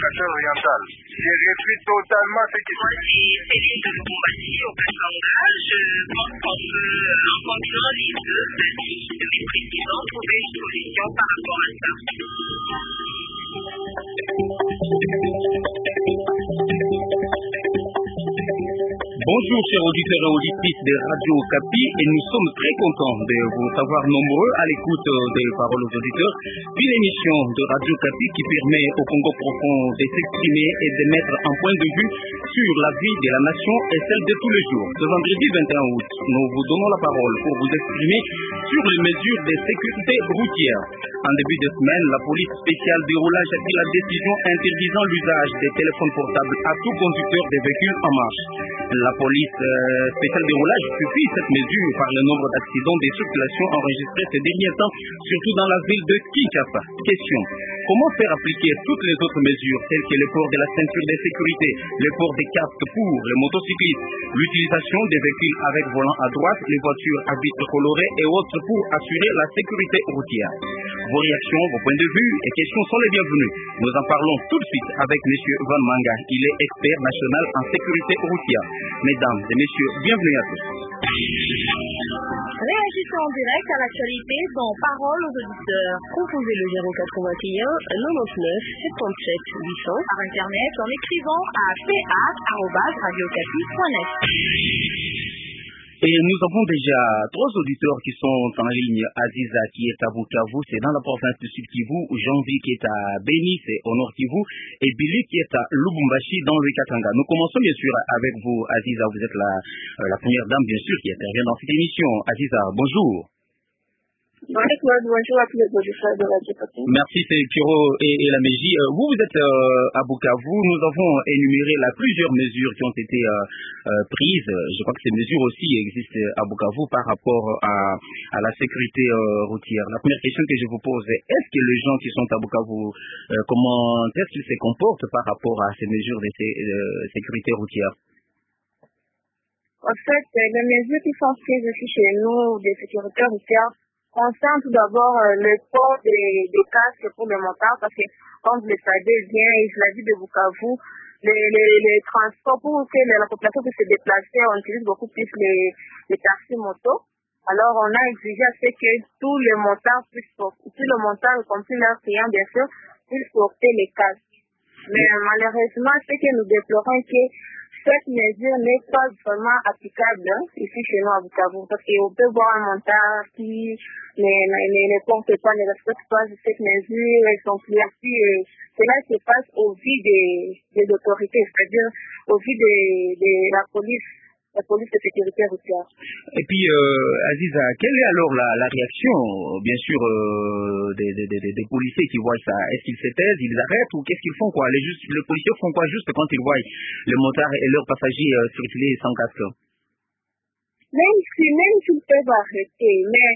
chaîne orientale. J'ai réduit totalement ce qui se passe. C'est Céline de Lubumbashi au Katanga. Je pense qu'on peut, en continuant les deux avis de mes présidents, trouver une solution par rapport à ça. Bonjour chers auditeurs et auditrices de Radio Okapi, et nous sommes très contents de vous savoir nombreux à l'écoute des paroles aux auditeurs, une émission de Radio Okapi qui permet au Congo profond de s'exprimer et de mettre un point de vue sur la vie de la nation et celle de tous les jours. Ce vendredi 21 août, nous vous donnons la parole pour vous exprimer sur les mesures de sécurité routière. En début de semaine, la police spéciale du roulage a pris la décision interdisant l'usage des téléphones portables à tout conducteur des véhicules en marche. La police spéciale de roulage suffit cette mesure par le nombre d'accidents de circulation enregistrés ces derniers temps, surtout dans la ville de Kinshasa. Question: comment faire appliquer toutes les autres mesures telles que le port de la ceinture de sécurité, le port des casques pour les motocyclistes, l'utilisation des véhicules avec volant à droite, les voitures à vitres colorées et autres pour assurer la sécurité routière? Vos réactions, vos points de vue et questions sont les bienvenus. Nous en parlons tout de suite avec M. Van Manga. Il est expert national en sécurité routière. Mesdames et messieurs, bienvenue à tous. Réagissez en direct à l'actualité dans Parole aux auditeurs. Composez le 081 99 77 800 par internet en écrivant à pa@radiocapi.net. Et nous avons déjà 3 auditeurs qui sont en ligne. Aziza qui est à Bukavu, c'est dans la province de Sud Kivu. Janvier qui est à Beni, c'est au Nord Kivu. Et Billy qui est à Lubumbashi dans le Katanga. Nous commençons bien sûr avec vous, Aziza. Vous êtes la première dame bien sûr qui intervient dans cette émission. Aziza, bonjour. Bonjour à tous les auditeurs de Radio Okapi. Merci, c'est Kiro et la Mégie. Vous êtes à Bukavu. Nous avons énuméré plusieurs mesures qui ont été prises. Je crois que ces mesures aussi existent à Bukavu par rapport à la sécurité routière. La première question que je vous pose est: est-ce que les gens qui sont à Bukavu, comment est-ce qu'ils se comportent par rapport à ces mesures de sécurité routière? En fait, les mesures qui sont prises ici chez nous des sécurités routières concernent tout d'abord le port des casques pour les motards, parce que, comme vous le savez bien, il s'agit de Bukavu, les transports pour que la population puisse se déplacer, on utilise beaucoup plus les taxis motos. Alors, on a exigé à ce que tous les motards puissent porter, tous les motards, y compris leurs clients, bien sûr, puissent porter les casques. Mais malheureusement, ce que nous déplorons, que cette mesure n'est pas vraiment applicable ici chez nous à Bukavu, parce qu'on peut voir un montard qui ne porte pas, ne respecte pas cette mesure, et son client. Cela se passe au vu des autorités, c'est-à-dire au vu de la police de sécurité routière. Et puis, Aziza, quelle est alors la réaction, bien sûr, des policiers qui voient ça? Est-ce qu'ils se taisent, ils arrêtent, ou qu'est-ce qu'ils font, quoi? Les policiers font quoi juste quand ils voient les motards et leurs passagers circuler sans casque? Même s'ils peuvent arrêter, mais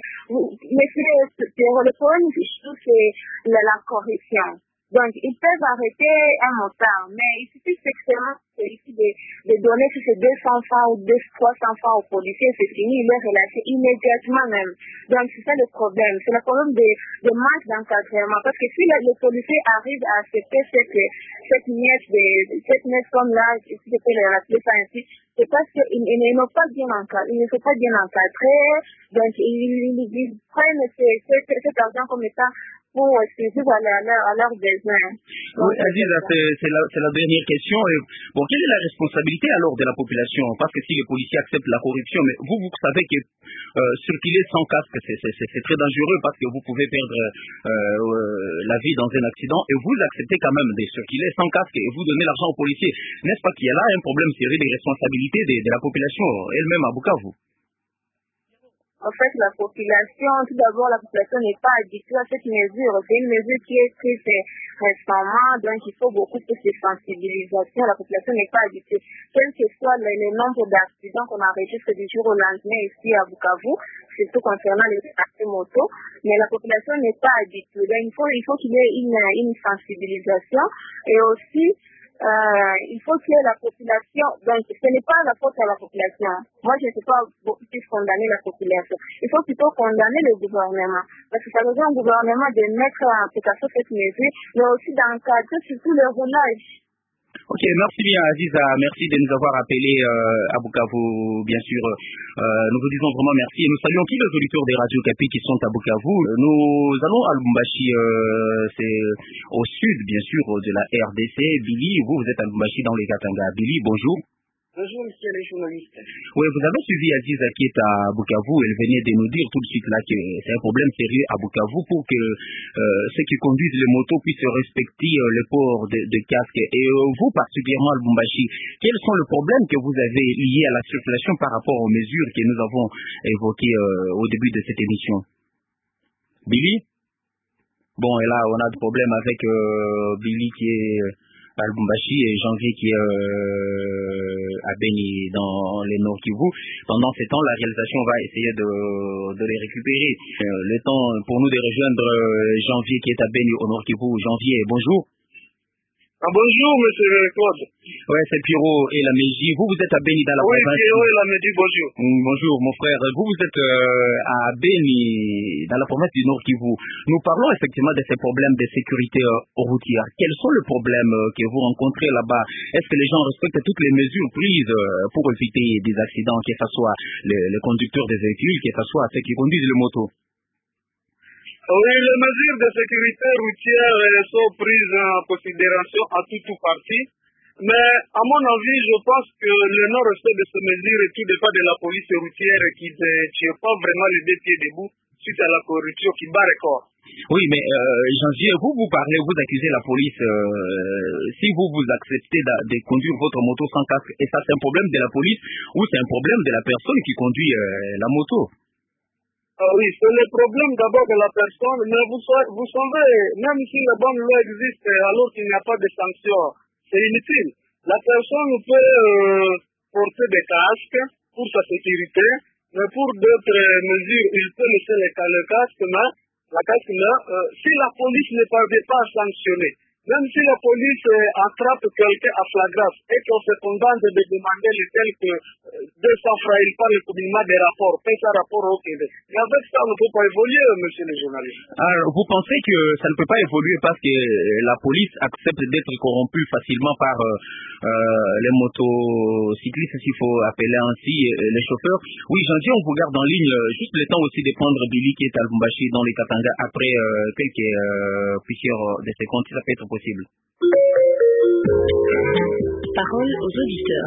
le problème du tout, c'est la corruption. Donc, ils peuvent arrêter un motard, mais il suffit seulement de donner ces 200 francs ou 300 francs aux policiers, c'est fini, il est relâché immédiatement même. Donc, c'est ça le problème. C'est le problème de manque d'encadrement. Parce que si les policiers arrivent à accepter cette miette comme là, si je peux le rappeler ça ainsi, c'est parce qu'ils n'ont pas bien encadré, ils ne sont pas bien encadrés, donc ils prennent cet argent comme état pour survivre à leurs besoins. Oui, Aziza, c'est la dernière question. Bon, quelle est la responsabilité alors de la population? Parce que si les policiers acceptent la corruption, mais vous savez que circuler sans casque, c'est très dangereux parce que vous pouvez perdre la vie dans un accident, et vous acceptez quand même de circuler sans casque et vous donnez l'argent aux policiers. N'est-ce pas qu'il y a là un problème sérieux de responsabilité de la population elle-même à Bukavu? En fait, la population, tout d'abord, la population n'est pas habituée à cette mesure. C'est une mesure qui est prise récemment, donc il faut beaucoup plus de sensibilisation. La population n'est pas habituée. Quel que soit le nombre d'accidents qu'on enregistre du jour au lendemain ici à Bukavu, surtout concernant les taxis motos, mais la population n'est pas habituée. Donc, il faut qu'il y ait une sensibilisation, et aussi il faut que la population, donc ce n'est pas la faute à la population. Moi, je ne sais pas beaucoup plus condamner la population. Il faut plutôt condamner le gouvernement. Parce que ça veut dire un gouvernement de mettre en application cette mesure, mais aussi d'encadrer surtout le roulage. Ok, merci bien Aziza, merci de nous avoir appelés à Bukavu, bien sûr. Nous vous disons vraiment merci et nous saluons tous les auditeurs des radios Kapi qui sont à Bukavu. Nous allons à Lubumbashi, c'est au sud, bien sûr, de la RDC. Billy, vous êtes à Lubumbashi dans les Katanga. Billy, bonjour. Bonjour, monsieur les journalistes. Oui, vous avez suivi Aziza qui est à Bukavu. Elle venait de nous dire tout de suite là que c'est un problème sérieux à Bukavu pour que ceux qui conduisent les motos puissent respecter le port de casque. Et vous, particulièrement à Lubumbashi, quels sont les problèmes que vous avez liés à la circulation par rapport aux mesures que nous avons évoquées au début de cette émission? Billy? Bon, et là, on a des problèmes avec Billy qui est à Lubumbashi et Janvier qui est à Beni dans les Nord Kivu. Pendant ce temps, la réalisation va essayer de les récupérer. Le temps pour nous de rejoindre Janvier qui est à Beni au Nord Kivu. Janvier, bonjour. Bonjour, monsieur Claude. Ouais, c'est Pierrot et la Mégie. Vous êtes à Beni dans la province. Oui, Pierrot et la Mégie, bonjour. Bonjour, mon frère. Vous êtes à Beni, dans la province du Nord Kivu. Nous parlons effectivement de ces problèmes de sécurité routière. Quels sont les problèmes que vous rencontrez là-bas? Est-ce que les gens respectent toutes les mesures prises pour éviter des accidents, que ce soit les conducteurs des véhicules, que ce soit ceux qui conduisent les motos? Oui, les mesures de sécurité routière sont prises en considération à tout parti. Mais à mon avis, je pense que le non-respect de ces mesures tout dépend de la police routière qui ne tient pas vraiment les deux pieds debout suite à la corruption qui bat record. Oui, mais Janvier, vous parlez, vous accusez la police. Si vous acceptez de conduire votre moto sans casque, et ça c'est un problème de la police ou c'est un problème de la personne qui conduit la moto? Oui, c'est le problème d'abord de la personne, mais vous savez, même si la bonne loi existe alors qu'il n'y a pas de sanctions, c'est inutile. La personne peut porter des casques pour sa sécurité, mais pour d'autres mesures, il peut laisser le casque, mais si la police ne parvient pas à sanctionner, même si la police attrape quelqu'un à flagrance et qu'on se condamne de demander les quelques 200 francs, il parle communément des rapports, fait un rapport au Québec. Mais avec ça, on ne peut pas évoluer, monsieur le journaliste. Alors, vous pensez que ça ne peut pas évoluer parce que la police accepte d'être corrompue facilement par les motocyclistes, s'il faut appeler ainsi, les chauffeurs? Oui, Janvier, on vous garde en ligne, juste le temps aussi de prendre Billy qui est à Lubumbashi dans les Katanga après plusieurs de ses comptes, ça peut être possible. Parole aux auditeurs.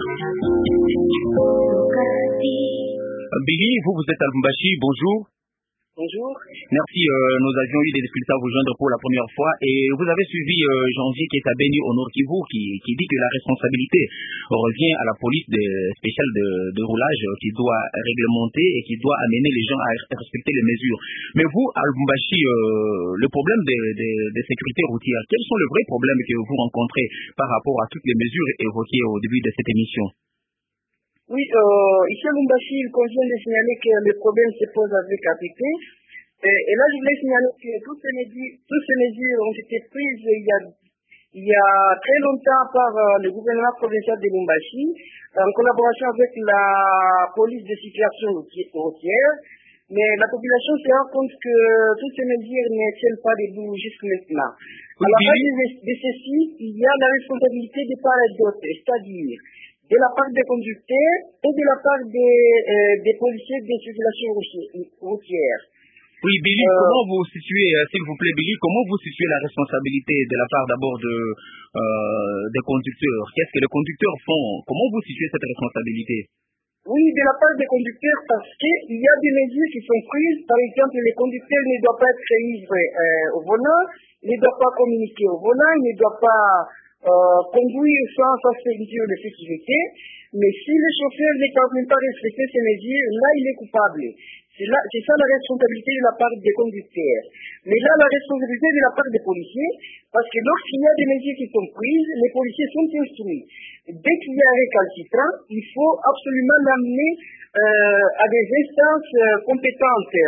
Billy, vous êtes à Lubumbashi, bonjour. Bonjour. Merci, nous avions eu des difficultés à vous joindre pour la première fois et vous avez suivi Janvier qui est à Beni au Nord Kivu qui dit que la responsabilité revient à la police spéciale de roulage qui doit réglementer et qui doit amener les gens à respecter les mesures. Mais vous, à Lubumbashi, le problème de sécurité routière, quels sont les vrais problèmes que vous rencontrez par rapport à toutes les mesures évoquées au début de cette émission? Oui, ici à Lubumbashi, il convient de signaler que le problème se pose avec APP. Et là, je voulais signaler que toutes ces mesures ont été prises il y a très longtemps par le gouvernement provincial de Lubumbashi, en collaboration avec la police de situation routière. Mais la population se rend compte que toutes ces mesures ne tiennent pas debout jusqu'à maintenant. À la base de ceci, il y a la responsabilité de part et d'autre, c'est-à-dire de la part des conducteurs et de la part des policiers de circulation routière. Oui, Billy, comment vous situez, s'il vous plaît, Billy, comment vous situez la responsabilité de la part d'abord des conducteurs? Qu'est-ce que les conducteurs font? Comment vous situez cette responsabilité? Oui, de la part des conducteurs, parce qu'il y a des mesures qui sont prises. Par exemple, les conducteurs ne doivent pas être ivres au volant, ne doivent pas communiquer au volant, ne doivent pas conduire sans ceinture de sécurité. Mais si le chauffeur ne parvient pas à respecter ces mesures, là, il est coupable. C'est ça la responsabilité de la part des conducteurs. Mais là, la responsabilité de la part des policiers, parce que lorsqu'il y a des mesures qui sont prises, les policiers sont instruits. Dès qu'il y a un récalcitrant, il faut absolument l'amener à des instances compétentes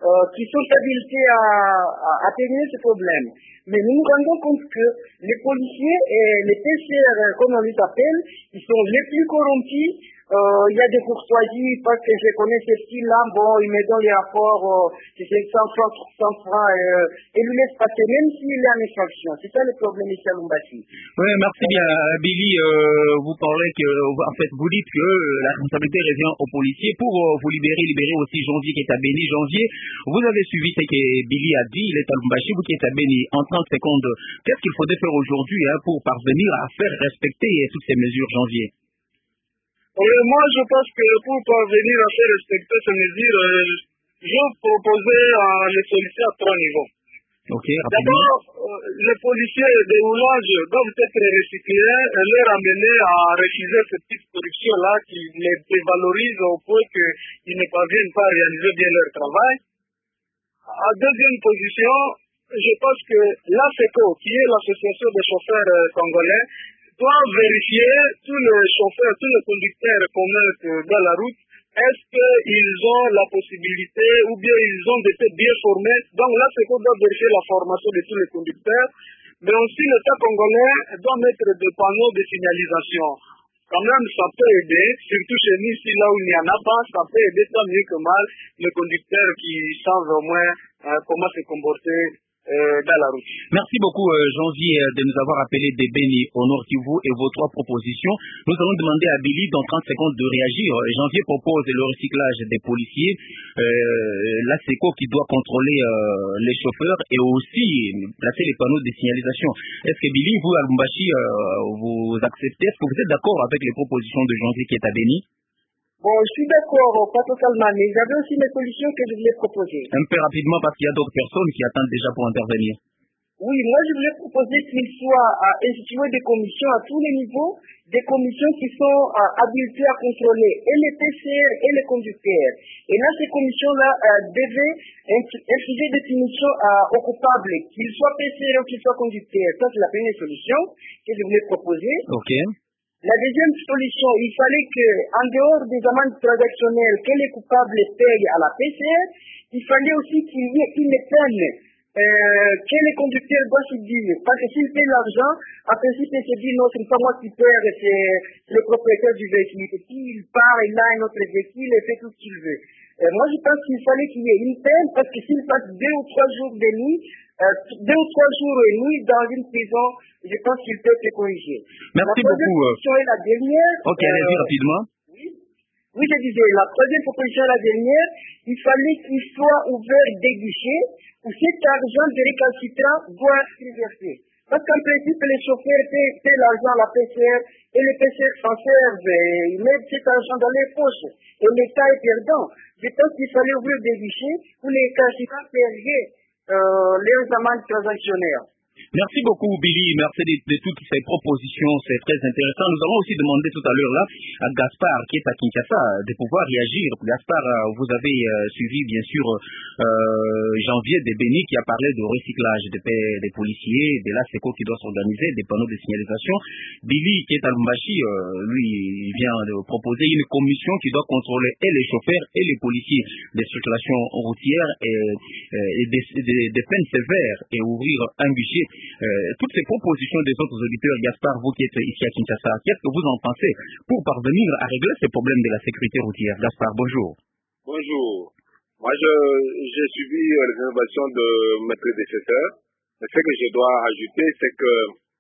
qui sont habilités à terminer ce problème. Mais nous nous rendons compte que les policiers et les PCR, comme on les appelle, ils sont les plus corrompus. Il y a des courtoisies, parce que je connais ces petits-là, bon, ils mettent dans les rapports, c'est 100 francs, et lui laissent passer, même s'il est en infraction. C'est ça le problème ici à Lubumbashi. Oui, merci bien. Billy, vous parlez que, en fait, vous dites que la responsabilité revient aux policiers pour vous libérer aussi Janvier qui est à Béni. Janvier, vous avez suivi ce que Billy a dit, il est à Lubumbashi, vous qui êtes à Béni. En 30 secondes, qu'est-ce qu'il faudrait faire aujourd'hui pour parvenir à faire respecter toutes ces mesures, Janvier? Moi, je pense que pour parvenir à faire respecter ces mesures, je proposais les solutions à 3 niveaux. Okay, d'abord, les policiers de roulage doivent être recyclés et leur amener à refuser cette petite corruption-là qui les dévalorise au point qu'ils ne parviennent pas à réaliser bien leur travail. En deuxième position, je pense que l'ASECO, qui est l'association des chauffeurs congolais, doit vérifier tous les chauffeurs, tous les conducteurs qu'on met dans la route. Est-ce qu'ils ont la possibilité ou bien ils ont été bien formés? Donc l'ASECO doit vérifier la formation de tous les conducteurs. Mais aussi l'État congolais doit mettre des panneaux de signalisation. Quand même, ça peut aider, surtout chez nous, ici, là où il n'y en a pas, ça peut aider tant mieux que mal les conducteurs qui savent au moins comment se comporter dans la route. Merci beaucoup Janvier de nous avoir appelé des Béni au Nord Kivu et vos 3 propositions. Nous allons demander à Billy dans 30 secondes de réagir. Janvier propose le recyclage des policiers, l'ASECO qui doit contrôler les chauffeurs et aussi placer les panneaux de signalisation. Est-ce que Billy, vous à Lubumbashi, vous acceptez? Est-ce que vous êtes d'accord avec les propositions de Janvier qui est à Béni? Bon, je suis d'accord, pas totalement, mais j'avais aussi mes solutions que je voulais proposer. Un peu rapidement parce qu'il y a d'autres personnes qui attendent déjà pour intervenir. Oui, moi je voulais proposer qu'il soit institué des commissions à tous les niveaux, des commissions qui sont habilitées à contrôler et les PCR et les conducteurs. Et là, ces commissions-là devaient infliger des punitions aux coupables, qu'ils soient PCR ou qu'ils soient conducteurs. Ça, c'est la première solution que je voulais proposer. Ok. La deuxième solution, il fallait que, en dehors des amendes transactionnelles que les coupables payent à la PCR, il fallait aussi qu'il y ait une peine que les conducteurs doivent subir. Parce que s'ils payent l'argent, en principe, ils se disent non, ce n'est pas moi qui perds, c'est le propriétaire du véhicule. Et puis il part, il a un autre véhicule et fait tout ce qu'il veut. Moi, je pense qu'il fallait qu'il y ait une peine, parce que s'il passe 2 ou 3 jours de nuit, 2 ou 3 jours et nuit dans une prison, je pense qu'il peut être corrigé. Merci beaucoup. La proposition est la dernière. Ok, allez-y rapidement. Oui, je disais, la troisième proposition est la dernière. Il fallait qu'il soit ouvert des guichets où cet argent de récalcitrant doit être versé. Parce qu'en principe, les chauffeurs paient l'argent à la PCR et les PCR s'en servent et ils mettent cet argent dans les poches. Et l'État est perdant. Je pense qu'il fallait ouvrir des guichets où les récalcitrants paieraient leurs amendes transactionnaires. Merci beaucoup Billy, merci de toutes ces propositions, c'est très intéressant. Nous allons aussi demander tout à l'heure là à Gaspard qui est à Kinshasa de pouvoir réagir. Gaspard, vous avez suivi bien sûr Janvier de Béni qui a parlé de recyclage des policiers, de l'ASECO qui doit s'organiser, des panneaux de signalisation. Billy qui est à Lubumbashi, lui il vient de proposer une commission qui doit contrôler et les chauffeurs et les policiers des circulations routières et des peines sévères et ouvrir un guichet. Toutes ces propositions des autres auditeurs, Gaspard, vous qui êtes ici à Kinshasa, qu'est-ce que vous en pensez pour parvenir à régler ces problèmes de la sécurité routière? Gaspard, bonjour. Bonjour. Moi, j'ai suivi les innovations de mes prédécesseurs. Mais ce que je dois ajouter, c'est que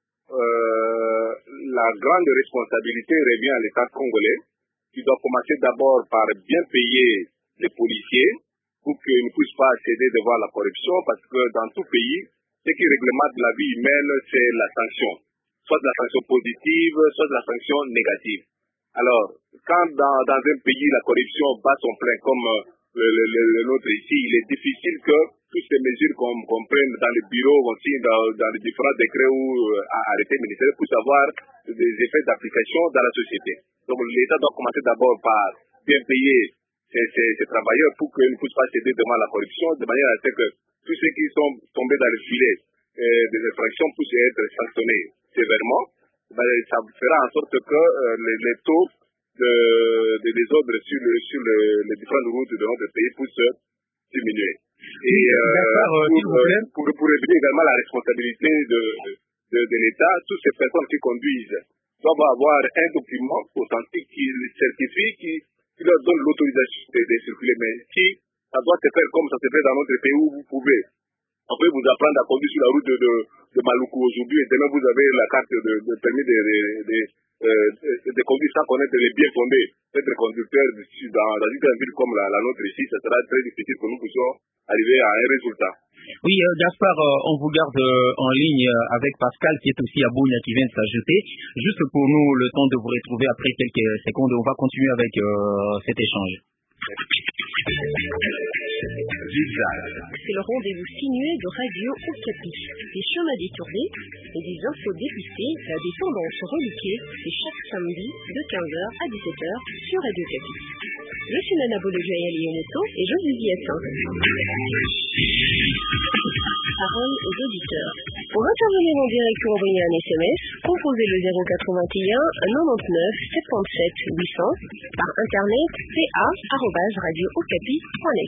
la grande responsabilité revient à l'État congolais, qui doit commencer d'abord par bien payer les policiers pour qu'ils ne puissent pas céder devant la corruption, parce que dans tout pays, ce qui réglemente la vie humaine, c'est la sanction. Soit de la sanction positive, soit de la sanction négative. Alors, quand dans un pays, la corruption bat son plein comme le nôtre ici, il est difficile que toutes ces mesures qu'on prenne dans les bureaux, aussi dans les différents décrets ou arrêtés ministériels, puissent avoir des effets d'application dans la société. Donc, l'État doit commencer d'abord par bien payer ces travailleurs pour qu'ils ne puissent pas céder devant la corruption, de manière à ce que tous ceux qui sont tombés dans le filet des infractions puissent être sanctionnés sévèrement. Ça fera en sorte que les taux de désordre sur les différentes routes de notre pays puissent diminuer. Et pour révéler également la responsabilité de l'État, toutes ces personnes qui conduisent doivent avoir un document authentique qui certifie, qui leur donne l'autorisation de circuler. Mais si ça doit se faire comme ça se fait dans notre pays où vous pouvez. On peut vous apprendre à conduire sur la route de Maluku aujourd'hui et demain vous avez la carte de permis de conduire sans connaître les biens fondés. Être conducteur dans une ville comme la nôtre ici, ça sera très difficile que nous puissions arriver à un résultat. Oui, Gaspard, on vous garde en ligne avec Pascal qui est aussi à Bounia qui vient de s'ajouter. Juste pour nous, le temps de vous retrouver après quelques secondes, on va continuer avec cet échange. C'est le rendez-vous sinué de Radio Okapi. Des chemins détournés et des infos dépistées, des tendances reliquées, c'est chaque samedi de 15h à 17h sur Radio Okapi. Je suis Nana Bolojoya Lioneto et je vous y attends. Parole aux auditeurs. Pour intervenir en direct ou envoyer un SMS, composez le 081 99 77 800 par internet pa@radiookapi.net.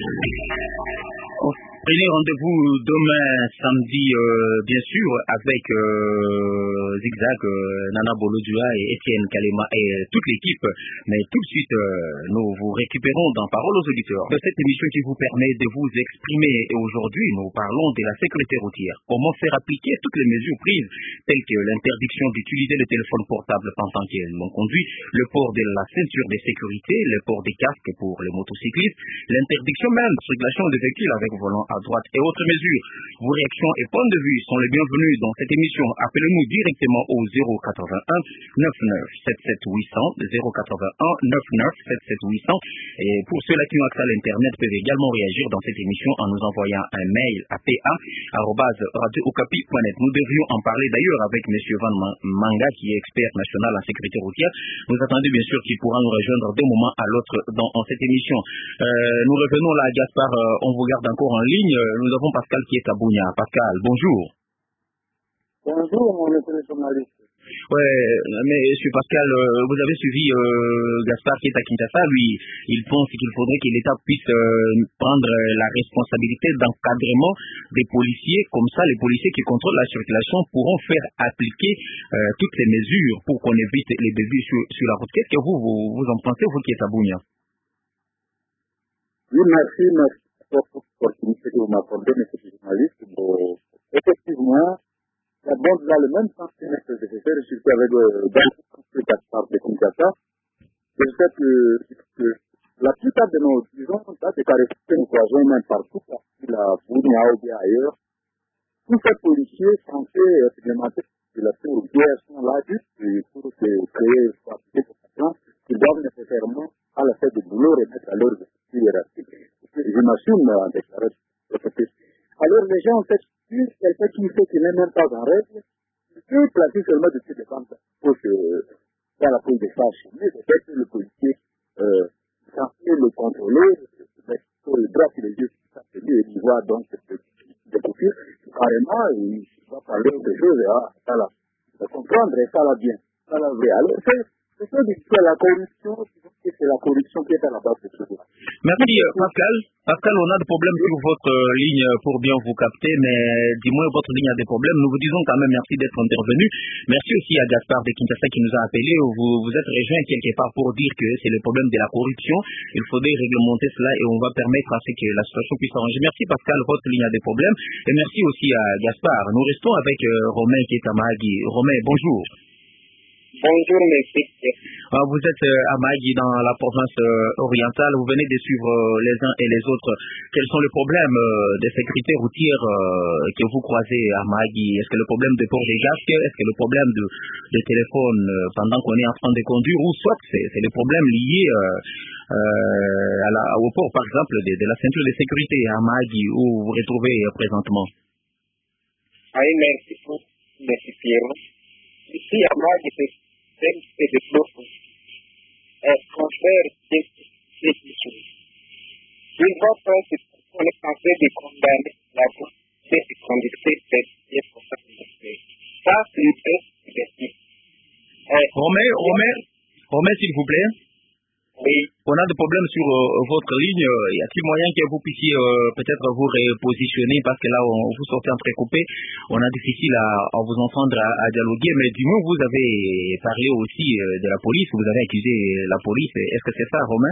Prenez rendez-vous demain samedi, bien sûr, avec Zigzag, Nana Bolodua et Étienne Kalema et toute l'équipe. Mais tout de suite, nous vous récupérons dans Parole aux auditeurs de cette émission qui vous permet de vous exprimer. Et aujourd'hui, nous parlons de la sécurité routière. Comment faire appliquer toutes les mesures prises, telles que l'interdiction d'utiliser le téléphone portable pendant que l'on conduit, le port de la ceinture de sécurité, le port des casques pour les motocyclistes, l'interdiction même de circulation des véhicules avec volant à droite et autres mesures. Vos réactions et points de vue sont les bienvenus dans cette émission. Appelez-nous directement au 081 99 77 800, 081 99 77 800. Et pour ceux-là qui ont accès à l'Internet peuvent également réagir dans cette émission en nous envoyant un mail à pa@radiookapi.net. Nous devrions en parler d'ailleurs avec M. Van Manga qui est expert national en sécurité routière. Nous attendons bien sûr qu'il pourra nous rejoindre d'un moment à l'autre dans cette émission. Nous revenons là, Gaspard, on vous garde encore en ligne. Nous avons Pascal qui est à Bounia. Pascal, bonjour. Bonjour, mon journaliste. Ouais, mais monsieur Pascal, vous avez suivi Gaspard qui est à Kinshasa. Lui, il pense qu'il faudrait que l'État puisse prendre la responsabilité d'encadrement des policiers. Comme ça, les policiers qui contrôlent la circulation pourront faire appliquer toutes les mesures pour qu'on évite les bébés sur la route. Qu'est-ce que vous en pensez, vous qui êtes à Bounia? Oui, merci pour l'opportunité que vous m'accordez, monsieur le journaliste. Effectivement, la bande va le même sens que nécessaire, surtout avec le Gaspard de Kinshasa. Je sais que la plupart de nos, disons, des caractères que nous croisons même partout, la Bounia ou bien ailleurs, tous ces policiers censés implémenter la routière sont là juste pour créer une situation qui doivent nécessairement, à la fin du boulot, remettre à leur hiérarchie. J'imagine, déclaré. Alors, les gens, en fait, quelqu'un qui sait qu'il n'est même pas en règle, il peut placer seulement dessus des bandes pour que, dans la police des sages, mais peut-être que le policier, censé le contrôler, mettre le bras sur les yeux, et il voit donc des coupures, carrément, il va parler de choses, ça là, de comprendre, et ça là bien, ça là vrai. Alors, c'est la corruption, c'est la corruption qui est à la base de tout ça. Merci Pascal. Pascal, on a des problèmes sur votre ligne pour bien vous capter, mais dis-moi, votre ligne a des problèmes. Nous vous disons quand même merci d'être intervenu. Merci aussi à Gaspard de Kinshasa qui nous a appelé. Vous êtes rejoint quelque part pour dire que c'est le problème de la corruption. Il faudrait réglementer cela et on va permettre à ce que la situation puisse s'arranger. Merci Pascal, votre ligne a des problèmes. Et merci aussi à Gaspard. Nous restons avec Romain qui est à Mahagi. Romain, bonjour. Bonjour, monsieur. Vous êtes à Mahagi dans la province orientale. Vous venez de suivre les uns et les autres. Quels sont les problèmes de sécurité routière que vous croisez à Mahagi? Est-ce que le problème de port des casques? Est-ce que le problème de téléphone pendant qu'on est en train de conduire? Ou soit c'est les problèmes liés au port, par exemple, de la ceinture de sécurité à Mahagi, où vous vous retrouvez présentement? Oui, merci pour merci Pierrot. Ici à Mahagi, c'est de propos. Confère ces questions. Une fois qu'on est censé de condamner la volonté de conducteur des responsabilités. Ça, c'est Romain, s'il vous plaît. Oui. On a des problèmes sur votre ligne. Y a-t-il moyen que vous puissiez peut-être vous repositionner parce que là, vous sortez entrecoupé. On a difficile à vous entendre, à dialoguer. Mais du moins, vous avez parlé aussi de la police. Vous avez accusé la police. Est-ce que c'est ça, Romain?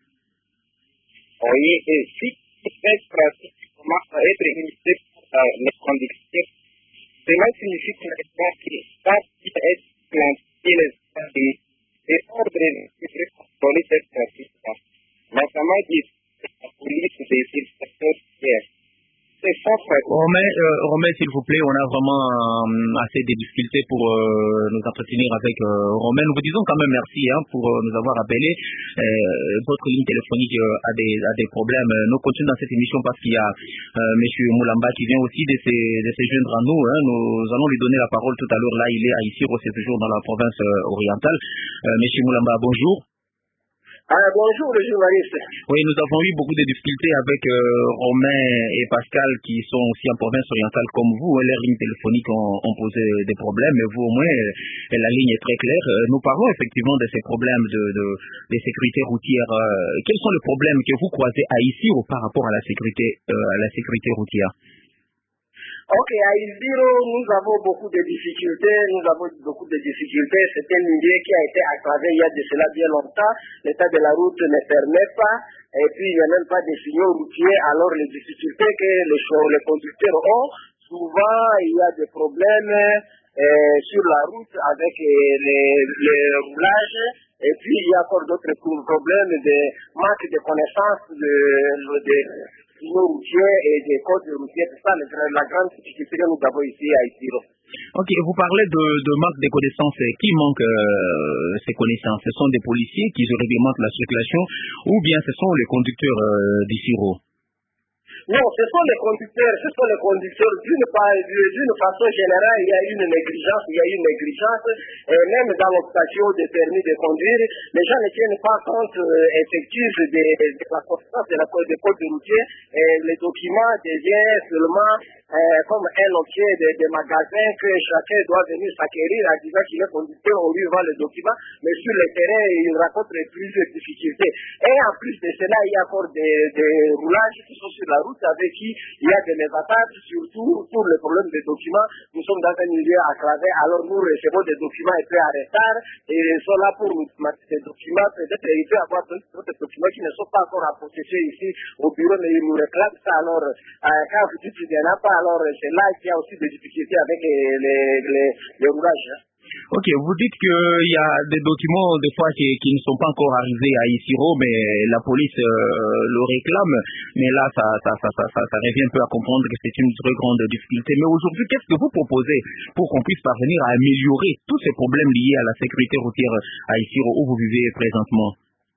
Oui, et si cette pratique commence à être imité par les conducteurs, cela signifie concrètement qu'il va être planté les ordres de contrôler cette pratique. Notamment, la police des inspecteurs. C'est ça, Romain, s'il vous plaît, on a vraiment assez de difficultés pour nous entretenir avec Romain. Nous vous disons quand même merci pour nous avoir appelé. Votre ligne téléphonique a des problèmes. Nous continuons dans cette émission parce qu'il y a M. Moulamba qui vient aussi de se joindre à nous. Nous allons lui donner la parole tout à l'heure. Là, il est à Issiro, c'est toujours dans la province orientale. M. Moulamba, bonjour. Bonjour le journaliste. Oui, nous avons eu beaucoup de difficultés avec Romain et Pascal qui sont aussi en province orientale comme vous. Les lignes téléphoniques ont posé des problèmes, mais vous au moins, la ligne est très claire. Nous parlons effectivement de ces problèmes de sécurité routière. Quels sont les problèmes que vous croisez à Issiro par rapport à la sécurité routière? Ok, à Issiro, nous avons beaucoup de difficultés. C'est un milieu qui a été aggravé il y a de cela bien longtemps. L'état de la route ne permet pas. Et puis, il n'y a même pas de signaux routiers. Alors, les difficultés que les conducteurs ont, souvent, il y a des problèmes sur la route avec les roulages. Et puis, il y a encore d'autres problèmes de manque de connaissances de signaux routiers et des codes routiers. C'est ça la grande difficulté que nous avons ici à Issiro. Ok, vous parlez de manque de connaissances. Qui manque ces connaissances? Ce sont des policiers qui réglementent la circulation ou bien ce sont les conducteurs d'Issiro? Non, ce sont les conducteurs. D'une façon générale, il y a une négligence. Et même dans l'obtention des permis de conduire, les gens ne tiennent pas compte effectif de la constance des codes routiers. Les documents deviennent seulement comme un objet de magasin que chacun doit venir s'acquérir en disant qu'il est conducteur, on lui vend les documents, mais sur le terrain, il rencontre plusieurs difficultés. Et en plus de cela, il y a encore des roulages qui sont sur la route avec qui il y a des mésattaques, surtout pour le problème des documents. Nous sommes dans un milieu acclavé, alors nous recevons des documents un peu en retard et ils sont là pour nous mettre ces documents. Peut-être il peut y avoir d'autres documents qui ne sont pas encore en possession ici au bureau, mais ils nous réclament ça. Alors, quand vous dites qu'il n'y en a pas, alors c'est là qu'il y a aussi des difficultés avec les roulages. Ok, vous dites qu'il y a des documents des fois qui ne sont pas encore arrivés à Issiro, mais la police le réclame. Mais là, ça revient un peu à comprendre que c'est une très grande difficulté. Mais aujourd'hui, qu'est-ce que vous proposez pour qu'on puisse parvenir à améliorer tous ces problèmes liés à la sécurité routière à Issiro où vous vivez présentement?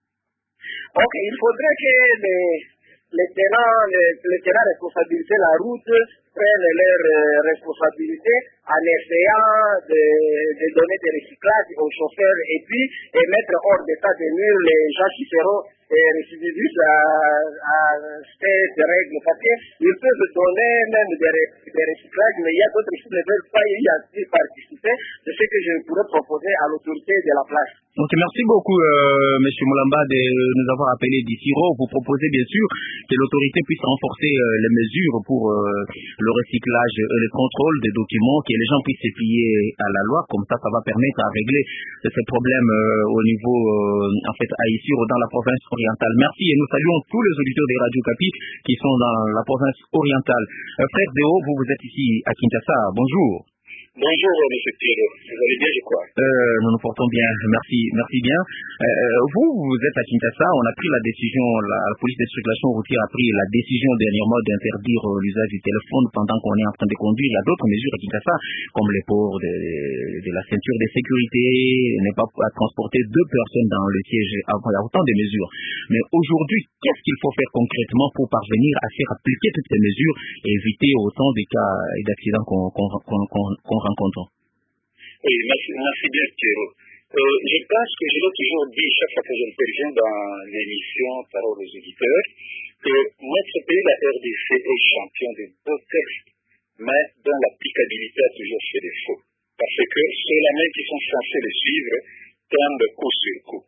Ok, il faudrait que les tenants responsabilité de la route prennent leurs responsabilités en essayant de donner des recyclages aux chauffeurs et puis mettre hors d'état de nuire les gens qui seront récidivistes à cette règle. Parce qu'ils peuvent donner même des recyclages, mais il y a d'autres qui ne veulent pas y participer. C'est ce que je pourrais proposer à l'autorité de la place. Donc, merci beaucoup, M. Moulamba, de nous avoir appelé d'Issiro. Vous proposez bien sûr que l'autorité puisse renforcer les mesures pour le recyclage et le contrôle des documents, que les gens puissent se plier à la loi. Comme ça va permettre à régler ces problèmes au niveau, en fait, à Issiro, dans la province orientale. Merci et nous saluons tous les auditeurs des Radio Kapi qui sont dans la province orientale. Frère Déo, vous êtes ici à Kinshasa. Bonjour. Bonjour, M. Pierre. Vous allez bien, je crois. Nous nous portons bien. Merci bien. Vous êtes à Kinshasa. On a pris la décision, la police de circulation routière a pris la décision dernièrement d'interdire l'usage du téléphone pendant qu'on est en train de conduire. Il y a d'autres mesures à Kinshasa, comme les ports de la ceinture de sécurité, n'est pas à transporter 2 personnes dans le siège. Il y a autant de mesures. Mais aujourd'hui, qu'est-ce qu'il faut faire concrètement pour parvenir à faire appliquer toutes ces mesures et éviter autant de cas d'accidents qu'on rencontre? Oui, merci bien, Pierre. Je pense que je l'ai toujours dit chaque fois que j'interviens dans l'émission Parole aux auditeurs, que notre pays, la RDC, est champion de 2 textes, mais dont l'applicabilité a toujours fait défaut. Parce que ceux-là même qui sont censés les suivre tombent coup sur coup.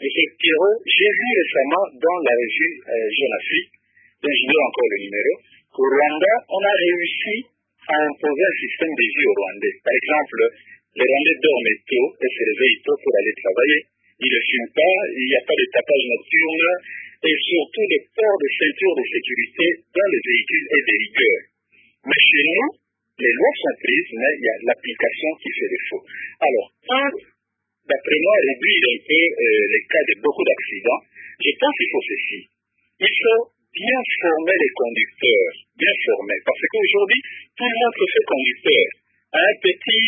Monsieur Pierrot, j'ai vu récemment dans la revue Jeune Afrique, dont je donne encore le numéro, qu'au Rwanda, on a réussi à imposer un système de vie aux Rwandais. Par exemple, les Rwandais dorment tôt et se réveillent tôt pour aller travailler. Ils ne fument pas, il n'y a pas de tapage nocturne et surtout le port de ceinture de sécurité dans les véhicules est de rigueur. Mais chez nous, les lois sont prises, mais il y a l'application qui fait défaut. Alors, d'après moi, réduire un peu les cas de beaucoup d'accidents, je pense qu'il faut ceci. Il faut bien former les conducteurs, bien former, parce qu'aujourd'hui, tout le monde se fait conducteur. Un petit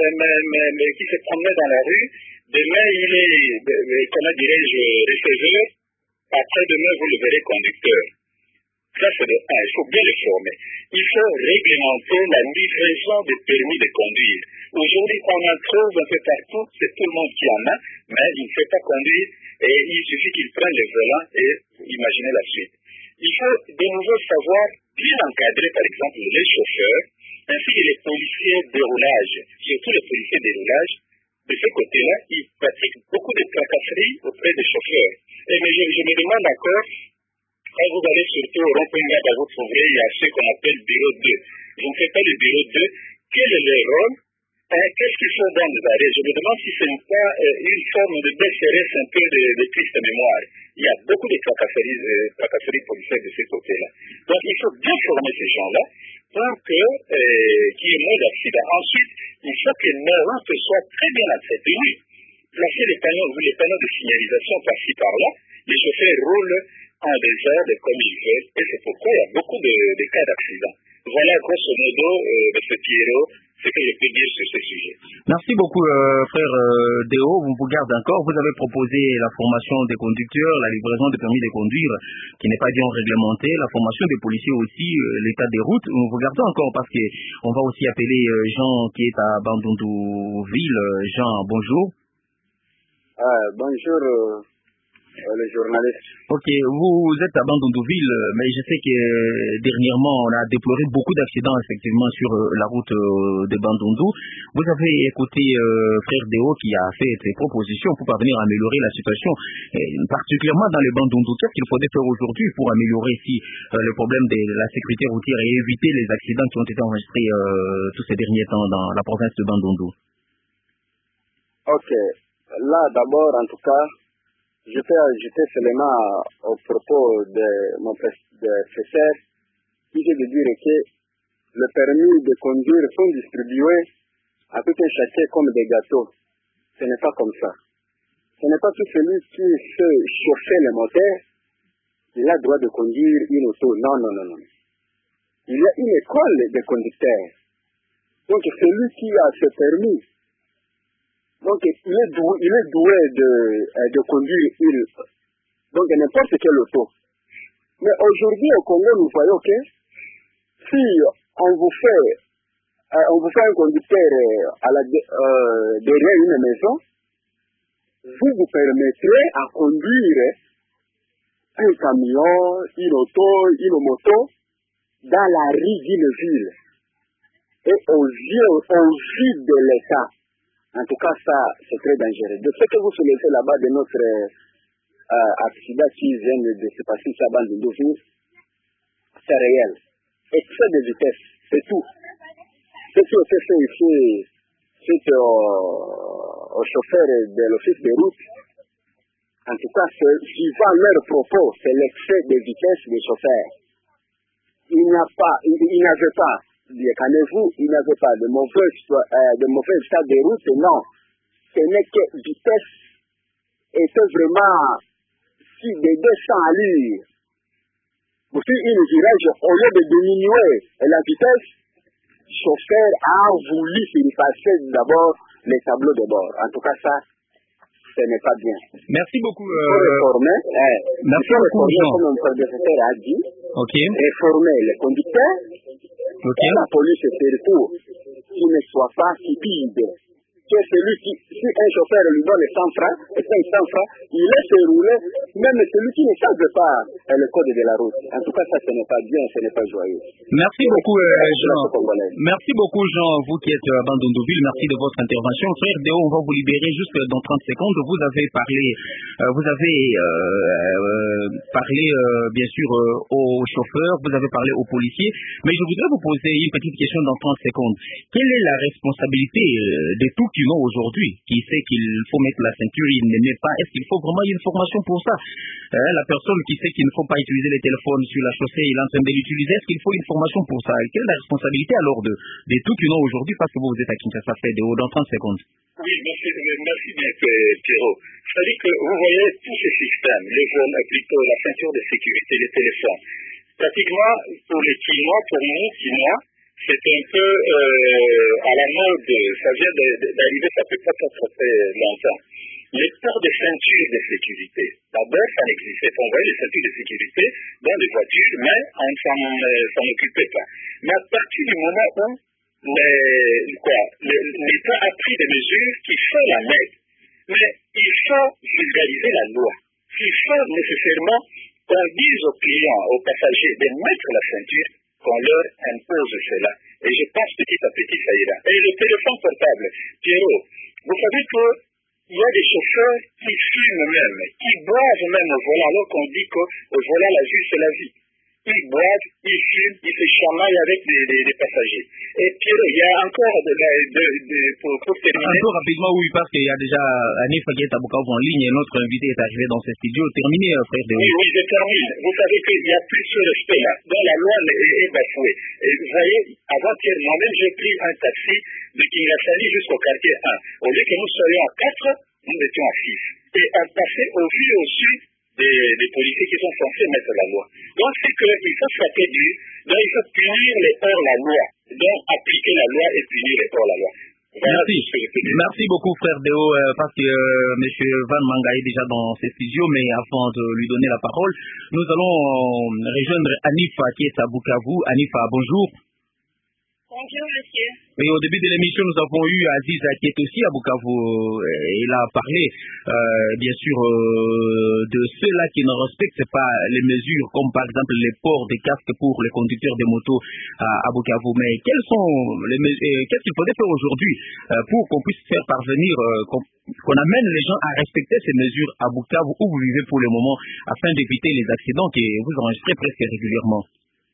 qui se promenait dans la rue, demain il est, comment dirais-je, receveur, après-demain vous le verrez conducteur. Ça c'est de un, il faut bien le former. Il faut réglementer la livraison des permis de conduire. Aujourd'hui, on en trouve un peu partout, c'est tout le monde qui en a, mais il ne sait pas conduire et il suffit qu'il prenne le volant et imaginez la suite. Il faut de nouveau savoir bien encadrer, par exemple, les chauffeurs, ainsi que les policiers de roulage, surtout les policiers de roulage. De ce côté-là, ils pratiquent beaucoup de tracasseries auprès des chauffeurs. Mais je me demande encore, quand vous allez surtout au rond-point à vous trouverez, il y a ce qu'on appelle bureau 2. Je ne sais pas le bureau 2, quel est le rôle, qu'est-ce qu'il faut dans les arrêts? Je me demande si ce n'est pas une forme de BCRS un peu de triste mémoire. Il y a beaucoup de tracasseries policières de ce côté-là. Donc il faut bien former ces gens-là pour qu'il y ait moins d'accidents. Ensuite, il faut que nos routes soient très bien entretenues. Placer les panneaux de signalisation par-ci par-là, les chauffeurs roulent en désordre comme ils veulent, et c'est pourquoi il y a beaucoup de cas d'accidents. Voilà grosso modo, M. Pierrot, ce que je peux dire sur ce sujet. Merci beaucoup, frère Déo. On vous garde encore. Vous avez proposé la formation des conducteurs, la livraison des permis de conduire, qui n'est pas bien réglementée, la formation des policiers aussi, l'état des routes. On vous garde encore parce qu'on va aussi appeler Jean qui est à Bandundu-Ville. Jean, bonjour. Bonjour. Le journaliste. Ok, vous êtes à Bandundu-Ville, mais je sais que dernièrement on a déploré beaucoup d'accidents effectivement sur la route de Bandundu. Vous avez écouté frère Déo qui a fait ses propositions pour parvenir à améliorer la situation, particulièrement dans les Bandundu. Qu'est-ce qu'il faudrait faire aujourd'hui pour améliorer le problème de la sécurité routière et éviter les accidents qui ont été enregistrés tous ces derniers temps dans la province de Bandundu? Ok, là d'abord en tout cas, je peux ajouter seulement au propos de mon professeur, qui est de dire que le permis de conduire sont distribués à tout un chacun comme des gâteaux. Ce n'est pas comme ça. Ce n'est pas tout celui qui sait chauffer le moteur, il a le droit de conduire une auto. Non. Il y a une école de conducteurs. Donc celui qui a ce permis, donc il est doué de conduire donc n'importe quelle auto. Mais aujourd'hui au Congo, nous voyons que si on vous fait un conducteur derrière une maison, vous permettrez à conduire un camion, une auto, une moto dans la rue d'une ville et aux yeux de l'État. En tout cas, ça, c'est très dangereux. De ce que vous soulevez là-bas de notre accident qui vient de se passer ici à Bandundu, c'est réel. Excès de vitesse, c'est tout. Ce qui a été fait ici, suite au chauffeur de l'office de route, en tout cas, suivant leurs propos, c'est l'excès de vitesse des chauffeurs. Il n'avait pas calmez-vous, il n'y avait pas de mauvais état de route, non. Ce n'est que vitesse était vraiment de 200 allures. Aussi, une virage, au lieu de diminuer la vitesse, le chauffeur a voulu surpasser d'abord les tableaux de bord. En tout cas, ça, ce n'est pas bien. Merci beaucoup. Il faut réformer, comme mon professeur a dit, réformer les conducteurs. Et la police surtout, qui ne soit pas stupide, que celui qui, si un chauffeur lui donne 100 francs, 500 francs, il laisse rouler, même celui qui ne savent pas le code de la route. En tout cas, ça, ce n'est pas bien, ce n'est pas joyeux. Merci beaucoup, Jean. Merci beaucoup, Jean, vous qui êtes à Bandondoville. Merci de votre intervention. Frère Déo, on va vous libérer juste dans 30 secondes. Vous avez parlé, bien sûr, aux chauffeurs, vous avez parlé aux policiers, mais je voudrais vous poser une petite question dans 30 secondes. Quelle est la responsabilité de tout humain aujourd'hui qui sait qu'il faut mettre la ceinture, il ne met pas? Est-ce qu'il faut vraiment une formation pour ça? La personne qui sait qu'il ne faut pas utiliser les téléphones sur la chaussée, il est en train de l'utiliser, est-ce qu'il faut une formation pour ça? Et quelle est la responsabilité alors de tout humain aujourd'hui, parce que vous êtes à Kinshasa, fait de haut dans 30 secondes? Oui, merci bien, Pierrot. C'est-à-dire que vous voyez tous ces systèmes, les zones, plutôt la ceinture de sécurité, les téléphones, pratiquement pour les Chinois, pour nous, Chinois, c'est un peu à la mode, ça vient d'arriver, ça peut pas très longtemps. Les ports de ceintures de sécurité, d'abord ça n'existait pas. On voyait les ceintures de sécurité dans les voitures, mais on s'en occupait pas. Mais à partir du moment où l'État a pris des mesures qui faut la mettre, mais il faut vulgariser la loi. Il faut nécessairement qu'on dise aux clients, aux passagers de mettre la ceinture, qu'on leur impose cela. Et je pense petit à petit ça ira. Et le téléphone portable, Pierrot, vous savez que il y a des chauffeurs qui fument même, qui boivent même au volant, alors qu'on dit qu'au volant la vue c'est la vie. Ils boivent, ils fument, ils se chamaillent avec les passagers. Et Pierrot, il y a encore pour terminer. Un peu rapidement, oui, parce qu'il y a déjà Anif qui est à Bukavu en ligne et notre invité est arrivé dans ce studio. Terminez, frère de. Oui, je termine. Vous savez qu'il y a plus ce respect là, dont la loi est bafouée. Et vous voyez, avant-hier, moi-même, j'ai pris un taxi de Kingasali jusqu'au quartier 1. Au lieu que nous soyons à 4, nous étions à 6. Et on passait au vu et au su des policiers qui sont censés mettre la loi. Donc c'est qu'il faut frapper dur, donc il faut punir les hors-la-loi, donc appliquer la loi et punir les hors-la-loi. Merci beaucoup, frère Déo, parce que M. Van Manga est déjà dans ses studios, mais avant de lui donner la parole, nous allons rejoindre Anifa qui est à Bukavu. Anifa, bonjour. Bonjour, monsieur. Et au début de l'émission, nous avons eu Aziz qui est aussi à Bukavu. Il a parlé, bien sûr, de ceux-là qui ne respectent pas les mesures, comme par exemple les ports des casques pour les conducteurs de motos à Bukavu. Mais qu'est-ce qu'il faudrait faire aujourd'hui pour qu'on puisse faire parvenir, qu'on amène les gens à respecter ces mesures à Bukavu où vous vivez pour le moment, afin d'éviter les accidents que vous enregistrez presque régulièrement?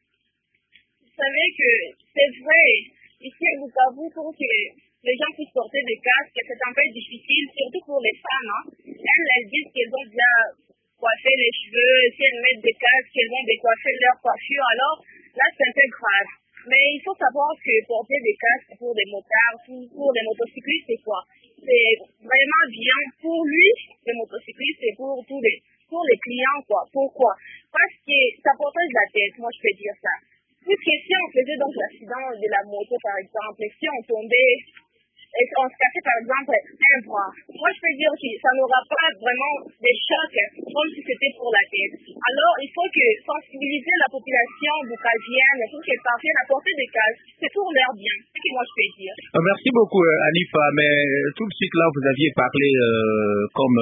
Vous savez que c'est vrai, ici à Bukavu, pour que les gens puissent porter des casques, c'est un peu difficile, surtout pour les femmes. Hein. Elles disent qu'elles ont déjà coiffé les cheveux, si elles mettent des casques, elles vont décoiffer leur coiffure, alors là c'est un peu grave. Mais il faut savoir que porter des casques pour des motards, pour des motocyclistes, c'est quoi? C'est vraiment bien pour lui, les motocyclistes, et pour les clients, quoi. Pourquoi? Parce que ça protège la tête, moi je peux dire ça. Puisque si on faisait donc l'accident de la moto, par exemple, si on tombait et on se cassait, par exemple, un bras, moi je peux dire que ça n'aura pas vraiment des chocs comme si c'était pour la tête. Alors, il faut que sensibiliser la population bukavienne pour qu'elle parvienne à porter des casques. C'est pour leur bien, c'est ce que moi je peux dire. Merci beaucoup, Anifa. Mais tout de suite là, vous aviez parlé comme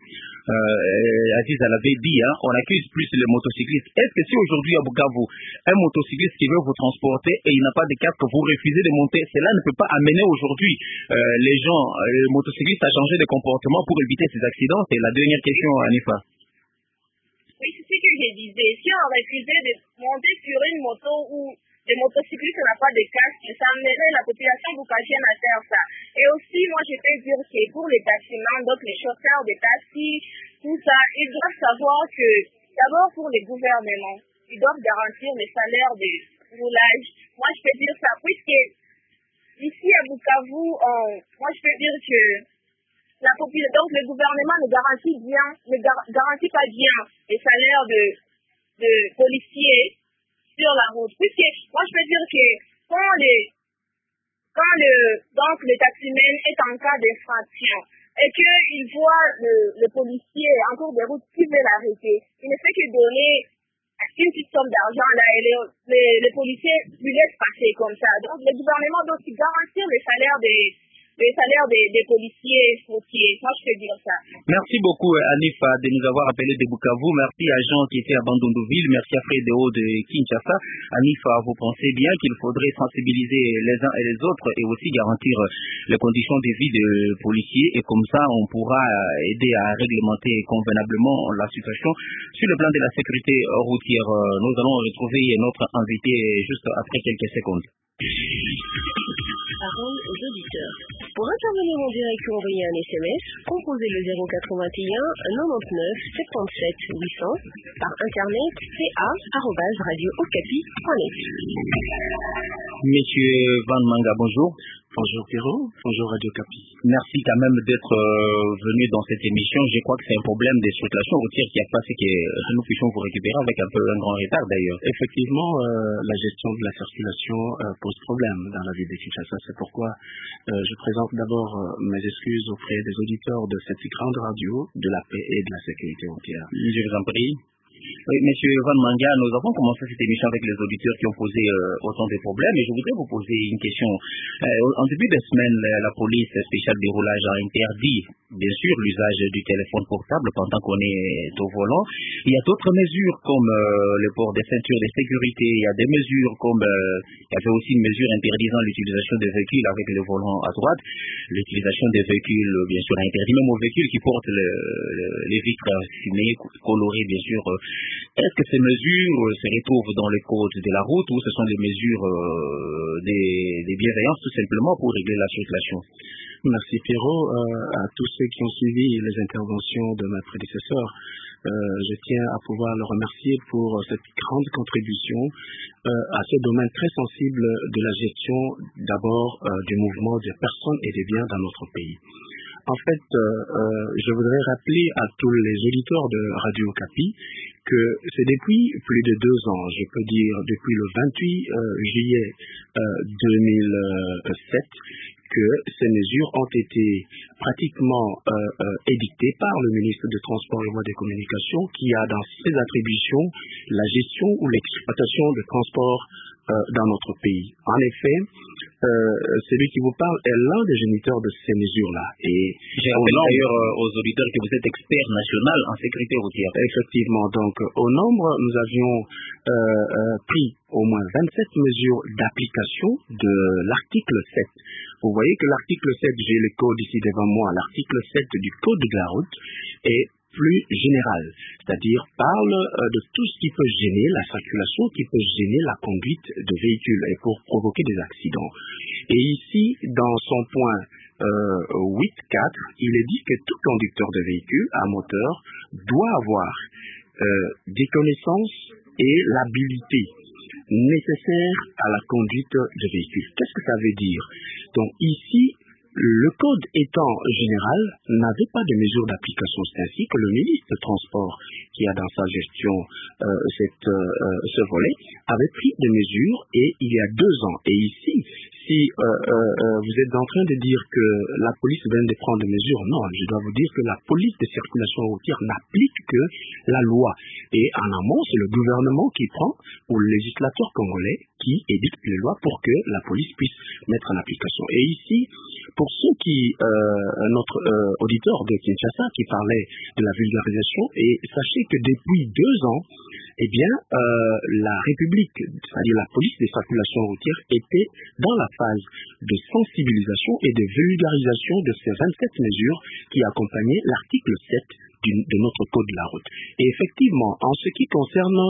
Aziz l'avait dit, hein, on accuse plus les motocyclistes. Est-ce que si aujourd'hui à Bukavu, un motocycliste qui veut vous transporter et il n'a pas de casque, vous refusez de monter, cela ne peut pas amener aujourd'hui les gens, les motocyclistes à changer de comportement pour éviter ces accidents? C'est la dernière question, Anifa. Oui, c'est ce que je disais. Si on refusait de monter sur une moto où les motocyclistes n'ont pas de casque, ça amènerait la population bukavienne à faire ça. Et aussi, moi, je peux dire que pour les taximans, donc les chauffeurs de taxi, tout ça, ils doivent savoir que, d'abord pour les gouvernements, ils doivent garantir les salaires de roulage. Moi, je peux dire ça, puisque ici à Bukavu, moi, je peux dire que la population, donc le gouvernement ne garantit pas bien les salaires de policiers sur la route. Puisque, moi, je peux dire que quand le taximan est en cas d'infraction et qu'il voit le policier en cours de route qui veut l'arrêter, il ne fait que donner une petite somme d'argent là et les policiers lui laissent passer comme ça. Donc, le gouvernement doit aussi garantir le salaire le salaire des policiers routiers. Moi, je peux dire ça. Merci beaucoup, Anifa, de nous avoir appelé de Bukavu. Merci à Jean qui était à Bandondoville. Merci à Frédéo de Kinshasa. Anifa, vous pensez bien qu'il faudrait sensibiliser les uns et les autres et aussi garantir les conditions de vie des policiers, et comme ça, on pourra aider à réglementer convenablement la situation sur le plan de la sécurité routière. Nous allons retrouver notre invité juste après quelques secondes. Parole aux auditeurs. Pour intervenir en direct ou envoyer un SMS, composez le 081 99 77 800 par internet ca@radiookapi.net. Monsieur Van Manga, bonjour. Bonjour Pierrot, bonjour Radio Capi. Merci quand même d'être venu dans cette émission. Je crois que c'est un problème de circulation routière qui a passé que nous puissions vous récupérer avec un grand retard d'ailleurs. Effectivement, la gestion de la circulation pose problème dans la ville de Kinshasa. C'est pourquoi je présente d'abord mes excuses auprès des auditeurs de cette grande radio de la paix et de la sécurité routière. Je vous en prie. Oui, Monsieur Van Manga, nous avons commencé cette émission avec les auditeurs qui ont posé autant de problèmes, et je voudrais vous poser une question. En début de semaine, la police spéciale de roulage a interdit, bien sûr, l'usage du téléphone portable pendant qu'on est au volant. Il y a d'autres mesures comme le port des ceintures de sécurité. Il y a des mesures comme il y avait aussi une mesure interdisant l'utilisation des véhicules avec le volant à droite, l'utilisation des véhicules, bien sûr, interdit même aux véhicules qui portent les vitres fumées, colorées, bien sûr. Est-ce que ces mesures se retrouvent dans le code de la route ou ce sont des mesures des bienveillances tout simplement pour régler la circulation? Merci Pierrot. À tous ceux qui ont suivi les interventions de mes prédécesseurs, je tiens à pouvoir le remercier pour cette grande contribution à ce domaine très sensible de la gestion d'abord du mouvement des personnes et des biens dans notre pays. En fait, je voudrais rappeler à tous les auditeurs de Radio Capi que c'est depuis plus de 2 ans, je peux dire depuis le 28 juillet 2007, que ces mesures ont été pratiquement édictées par le ministre des Transports et Voies de Communication, qui a dans ses attributions la gestion ou l'exploitation de transports dans notre pays. En effet, celui qui vous parle est l'un des géniteurs de ces mesures-là. Et je rappelle d'ailleurs aux auditeurs que vous êtes expert national en sécurité routière. Effectivement, donc au nombre, nous avions pris au moins 27 mesures d'application de l'article 7. Vous voyez que l'article 7, j'ai le code ici devant moi, l'article 7 du code de la route est plus général, c'est-à-dire parle de tout ce qui peut gêner la circulation, qui peut gêner la conduite de véhicules et pour provoquer des accidents. Et ici, dans son point 8.4, il est dit que tout conducteur de véhicule à moteur doit avoir des connaissances et l'habilité nécessaire à la conduite de véhicules. Qu'est-ce que ça veut dire? Donc ici, le code étant général, n'avait pas de mesures d'application. C'est ainsi que le ministre des Transports, qui a dans sa gestion ce volet, avait pris des mesures et il y a 2 ans. Et ici, si vous êtes en train de dire que la police vient de prendre des mesures, non, je dois vous dire que la police de circulation routière n'applique que la loi. Et en amont, c'est le gouvernement qui prend, ou le législateur congolais, qui édicte les lois pour que la police puisse mettre en application. Et ici, pour ceux qui, notre auditeur de Kinshasa qui parlait de la vulgarisation, et sachez que depuis 2 ans, eh bien, la République, c'est-à-dire la police de circulation routière, était dans la phase de sensibilisation et de vulgarisation de ces 27 mesures qui accompagnaient l'article 7 de notre code de la route. Et effectivement, en ce qui concerne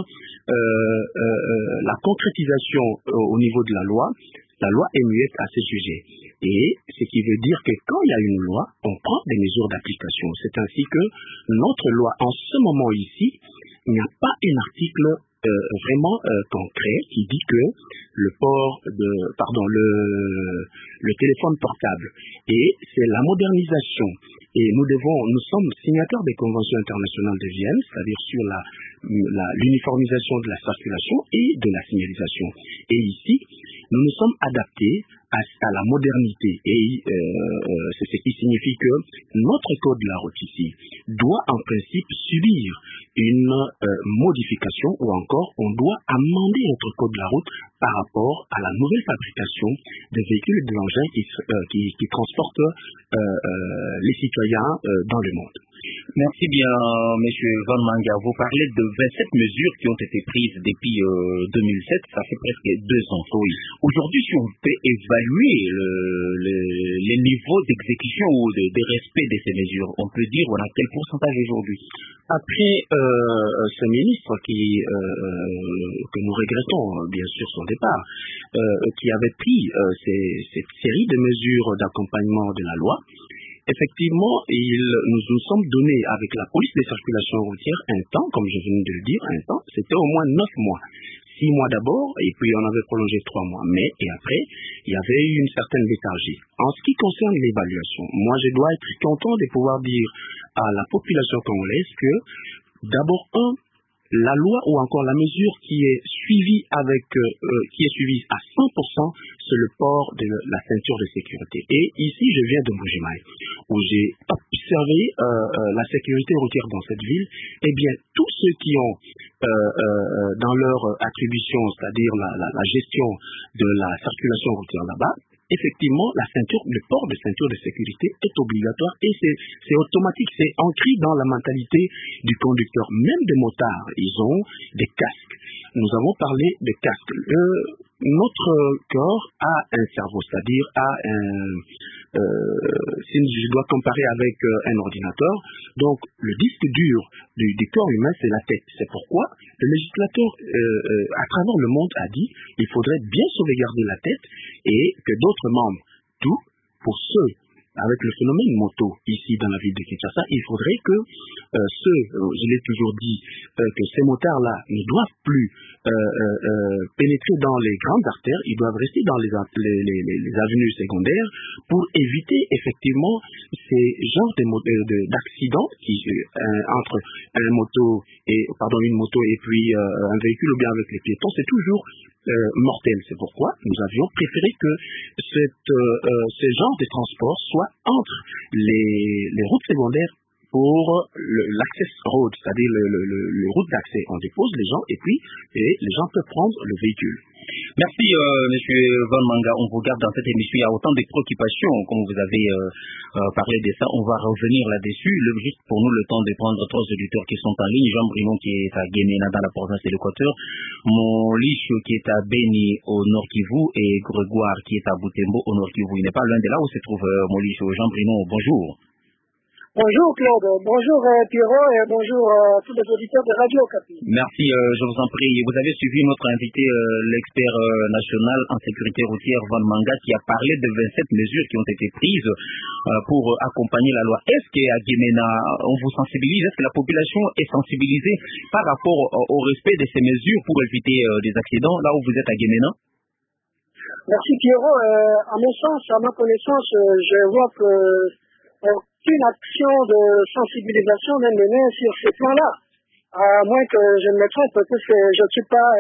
la concrétisation au niveau de la loi est muette à ce sujet. Et ce qui veut dire que quand il y a une loi, on prend des mesures d'application. C'est ainsi que notre loi, en ce moment ici, il n'y a pas un article vraiment concret qui dit que le téléphone portable. Et c'est la modernisation. Et nous sommes signataires des conventions internationales de Vienne, c'est-à-dire sur l'uniformisation de la circulation et de la signalisation. Et ici, nous nous sommes adaptés à la modernité et c'est ce qui signifie que notre code de la route ici doit en principe subir une modification ou encore on doit amender notre code de la route par rapport à la nouvelle fabrication des véhicules et des engins qui transportent les citoyens dans le monde. Merci bien, M. Van Manga. Vous parlez de 27 mesures qui ont été prises depuis 2007, ça fait presque 2 ans. Oui. Aujourd'hui, si on peut évaluer les niveaux d'exécution ou de respect de ces mesures, on peut dire on a quel pourcentage aujourd'hui? Après ce ministre que nous regrettons bien sûr son départ, qui avait pris cette série de mesures d'accompagnement de la loi, effectivement, nous nous sommes donnés avec la police de circulation routière un temps, comme je viens de le dire, un temps, c'était au moins 9 mois. 6 mois d'abord, et puis on avait prolongé 3 mois. Mais, et après, il y avait eu une certaine léthargie. En ce qui concerne l'évaluation, moi je dois être content de pouvoir dire à la population congolaise que, d'abord, la loi ou encore la mesure qui est suivie à 100%, c'est le port de la ceinture de sécurité. Et ici, je viens de Mbujimayi, où j'ai observé la sécurité routière dans cette ville. Eh bien, tous ceux qui ont dans leur attribution, c'est-à-dire la gestion de la circulation routière là-bas, effectivement, le port de ceinture de sécurité est obligatoire et c'est automatique, c'est ancré dans la mentalité du conducteur. Même des motards, ils ont des casques. Nous avons parlé des casques. Notre corps a un cerveau, c'est-à-dire si je dois comparer avec un ordinateur, donc le disque dur du corps humain, c'est la tête. C'est pourquoi le législateur à travers le monde a dit il faudrait bien sauvegarder la tête et que d'autres membres, tout pour ceux avec le phénomène moto ici dans la ville de Kinshasa, il faudrait que je l'ai toujours dit, que ces motards-là ne doivent plus pénétrer dans les grandes artères, ils doivent rester dans les avenues secondaires pour éviter effectivement ces genres d'accidents qui entre une moto et puis un véhicule ou bien avec les piétons, c'est toujours mortel. C'est pourquoi nous avions préféré que ce genre de transport soit entre les routes secondaires pour l'access road, c'est-à-dire le route d'accès. On dépose les gens et les gens peuvent prendre le véhicule. Merci, Monsieur Van Manga. On vous garde dans cette émission. Il y a autant de préoccupations, comme vous avez parlé de ça. On va revenir là-dessus. Juste pour nous, le temps de prendre 3 auditeurs qui sont en ligne. Jean Brinon qui est à Guémena dans la province de l'Équateur. Molicho qui est à Beni au Nord Kivu et Grégoire qui est à Butembo au Nord Kivu. Il n'est pas loin de là où se trouve Molicho. Jean Brinon, bonjour. Bonjour Claude, bonjour Pierrot et bonjour tous les auditeurs de Radio Okapi. Merci, je vous en prie. Vous avez suivi notre invité, l'expert national en sécurité routière Van Manga, qui a parlé de 27 mesures qui ont été prises pour accompagner la loi. Est-ce qu'à Guémena, on vous sensibilise? Est-ce que la population est sensibilisée par rapport au respect de ces mesures pour éviter des accidents là où vous êtes à Guémena? Merci Pierrot. À mon sens, à ma connaissance, je vois que aucune action de sensibilisation n'est menée sur ce plan-là. À moins que je ne me trompe, parce que je ne suis pas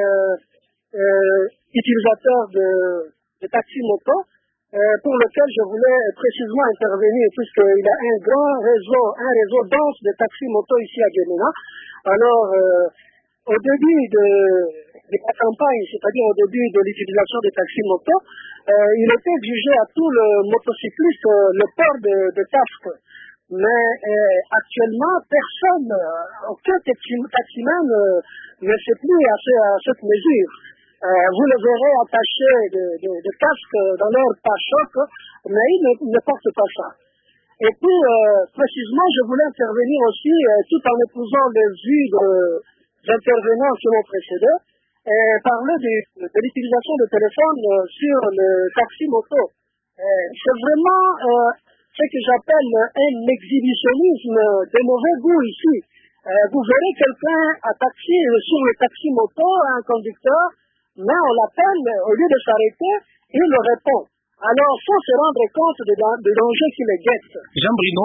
utilisateur de taxi-moto, pour lequel je voulais précisément intervenir, puisqu'il y a un réseau dense de taxi-moto ici à Guémena. Alors, au début de la campagne, c'est-à-dire au début de l'utilisation des taxis-moto, il était exigé à tout le motocycliste le port de casque. Mais actuellement, personne, aucun taximan ne sait plus à cette mesure. Vous le verrez attaché de casques dans leur pare-choc, mais ils ne portent pas ça. Et puis, précisément, je voulais intervenir aussi, tout en épousant les vues des intervenants qui m'ont précédé, et parler de l'utilisation de téléphone sur le taxi-moto. C'est vraiment ce que j'appelle un exhibitionnisme de mauvais goût ici. Vous verrez quelqu'un sur le taxi-moto, un conducteur, mais on l'appelle, au lieu de s'arrêter, il le répond. Alors, il faut se rendre compte des dangers qui les guettent. Jean Bruno,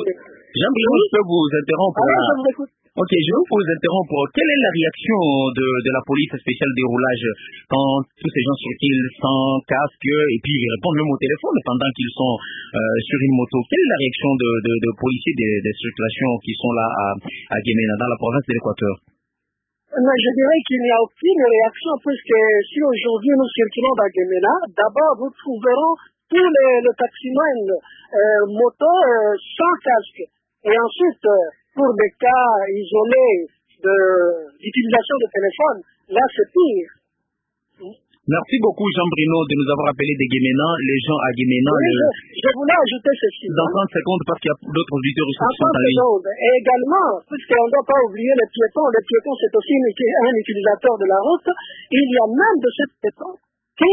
je peux vous interrompre. Alors, je vous écoute. Ok, je vais vous interrompre. Quelle est la réaction de la police spéciale des roulages quand tous ces gens circulent sans casque et puis ils répondent même au téléphone pendant qu'ils sont sur une moto? Quelle est la réaction de policiers des circulations qui sont là à Guémena, dans la province de l'Équateur? Mais je dirais qu'il n'y a aucune réaction puisque si aujourd'hui nous circulons dans Guémena, d'abord nous trouverons tous les taximens moto sans casque. Et ensuite, pour des cas isolés d'utilisation de téléphone, là c'est pire. Merci beaucoup Jean Bruno de nous avoir appelé de Guémena. Les gens à Guémena... Oui, je voulais ajouter ceci. Dans 30 secondes, parce qu'il y a d'autres auditeurs qui sont en ligne. Et également, puisqu'on ne doit pas oublier les piétons c'est aussi un utilisateur de la route, il y a même de ces piétons qui,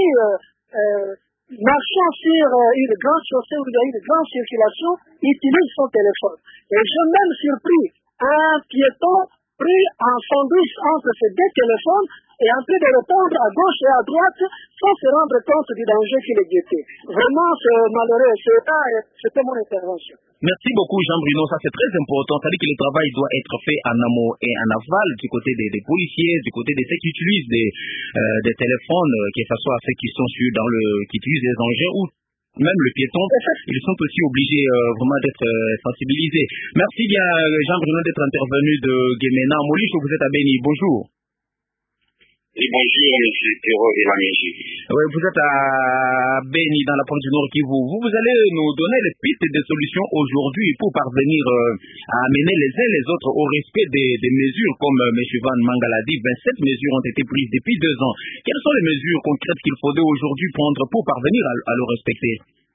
marchant sur une grande chaussée où il y a une grande circulation, utilise son téléphone. Et j'ai même surpris un piéton pris en sandwich entre ces deux téléphones et en train de répondre à gauche et à droite sans se rendre compte du danger qui les guettait. Vraiment, c'est malheureux. C'était mon intervention. Merci beaucoup Jean Bruno, ça c'est très important. C'est-à-dire que le travail doit être fait en amont et en aval du côté des policiers, du côté de ceux qui utilisent des téléphones, que ce soit ceux qui sont qui utilisent des engins ou même le piéton, ils sont aussi obligés vraiment d'être sensibilisés. Merci bien Jean Bruno d'être intervenu de Guémena. Molish, vous êtes à Béni, bonjour. Et bonjour, M. Théro et la Mégie. Oui, vous êtes à Béni, dans la province du Nord Kivu. Vous allez nous donner les pistes de solutions aujourd'hui pour parvenir à amener les uns les autres au respect des mesures, comme M. Van Mangal a dit. 27 mesures ont été prises depuis 2 ans. Quelles sont les mesures concrètes qu'il faudrait aujourd'hui prendre pour parvenir à le respecter?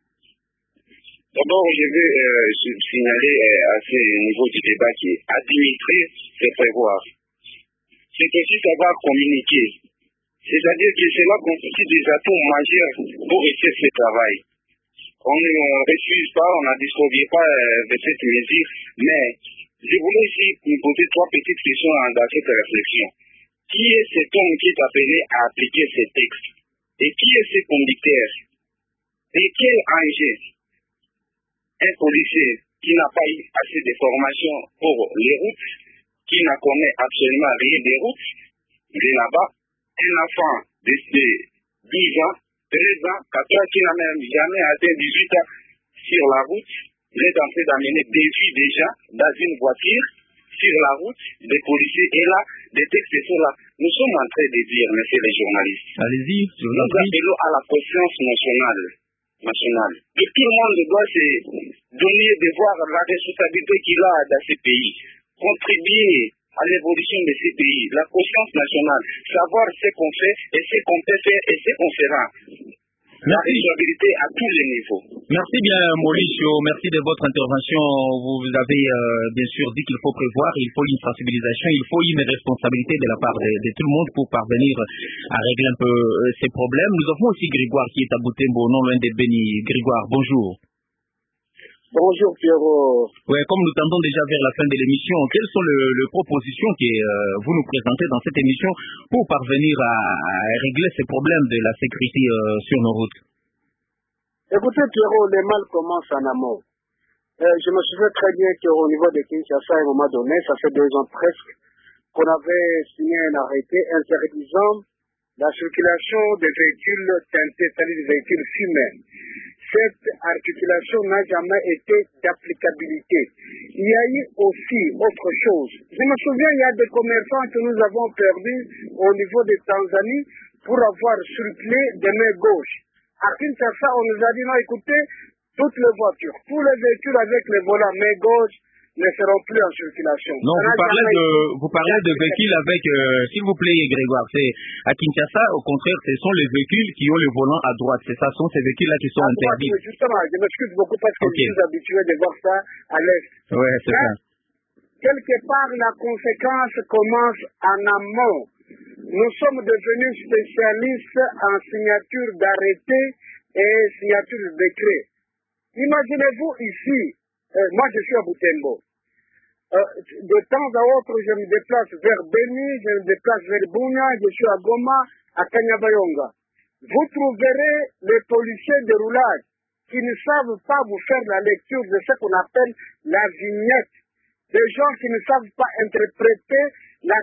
D'abord, je veux signaler à ce niveau du débat qui est administrer, c'est prévoir. C'est aussi savoir communiquer. C'est-à-dire que cela constitue des atouts majeurs pour réussir ce travail. On ne refuse pas, on ne distribue pas de cette mesure, mais je voulais aussi vous poser 3 petites questions dans cette réflexion. Qui est cet homme qui est appelé à appliquer ces textes? Et qui est ce conducteur? Et quel engin? Un policier qui n'a pas eu assez de formation pour les routes, qui ne connaît absolument rien des routes, il est là-bas. Un enfant de 10 ans, 13 ans, 14 ans, qui n'a même jamais atteint 18 ans sur la route, il est en train d'amener des vies déjà dans une voiture sur la route, des policiers et là, des textes sont là. Nous sommes en train de dire, messieurs les journalistes, allez-y, nous appelons à la conscience nationale. Et tout le monde doit se donner de voir la responsabilité qu'il a dans ce pays, contribuer à l'évolution de ce pays, la conscience nationale, savoir ce qu'on fait et ce qu'on peut faire et ce qu'on fera. La responsabilité à tous les niveaux. Merci bien Mauricio, merci de votre intervention. Vous avez bien sûr dit qu'il faut prévoir, il faut une sensibilisation, il faut une responsabilité de la part de tout le monde pour parvenir à régler un peu ces problèmes. Nous avons aussi Grégoire qui est à Boutembo, non loin de Béni. Grégoire, bonjour. Bonjour Pierrot. Oui, comme nous tendons déjà vers la fin de l'émission, quelles sont les propositions que vous nous présentez dans cette émission pour parvenir à régler ces problèmes de la sécurité sur nos routes? Écoutez Pierrot, les mal commencent en amont. Je me souviens très bien qu'au niveau de Kinshasa, à un moment donné, ça fait 2 ans presque, qu'on avait signé un arrêté interdisant la circulation des véhicules teintés, c'est-à-dire des véhicules fumés. Cette articulation n'a jamais été d'applicabilité. Il y a eu aussi autre chose. Je me souviens, il y a des commerçants que nous avons perdus au niveau de Tanzanie pour avoir circulé de main gauche. À Kinshasa, on nous a dit, non, écoutez, toutes les voitures, tous les véhicules avec les volants main gauche ne seront plus en circulation. Non, vous parlez de véhicules avec, s'il vous plaît Grégoire, c'est à Kinshasa, au contraire, ce sont les véhicules qui ont le volant à droite. Ce sont ces véhicules-là qui sont interdits. Justement, je m'excuse beaucoup parce que je suis habitué de voir ça à l'Est. Oui, c'est ça. Quelque part, la conséquence commence en amont. Nous sommes devenus spécialistes en signature d'arrêtés et signature de décrets. Imaginez-vous ici, moi je suis à Boutembo. De temps à autre, je me déplace vers Béni, je me déplace vers Bunia, je suis à Goma, à Kanyabayonga. vous trouverez les policiers de roulage qui ne savent pas vous faire la lecture de ce qu'on appelle la vignette. Des gens qui ne savent pas interpréter la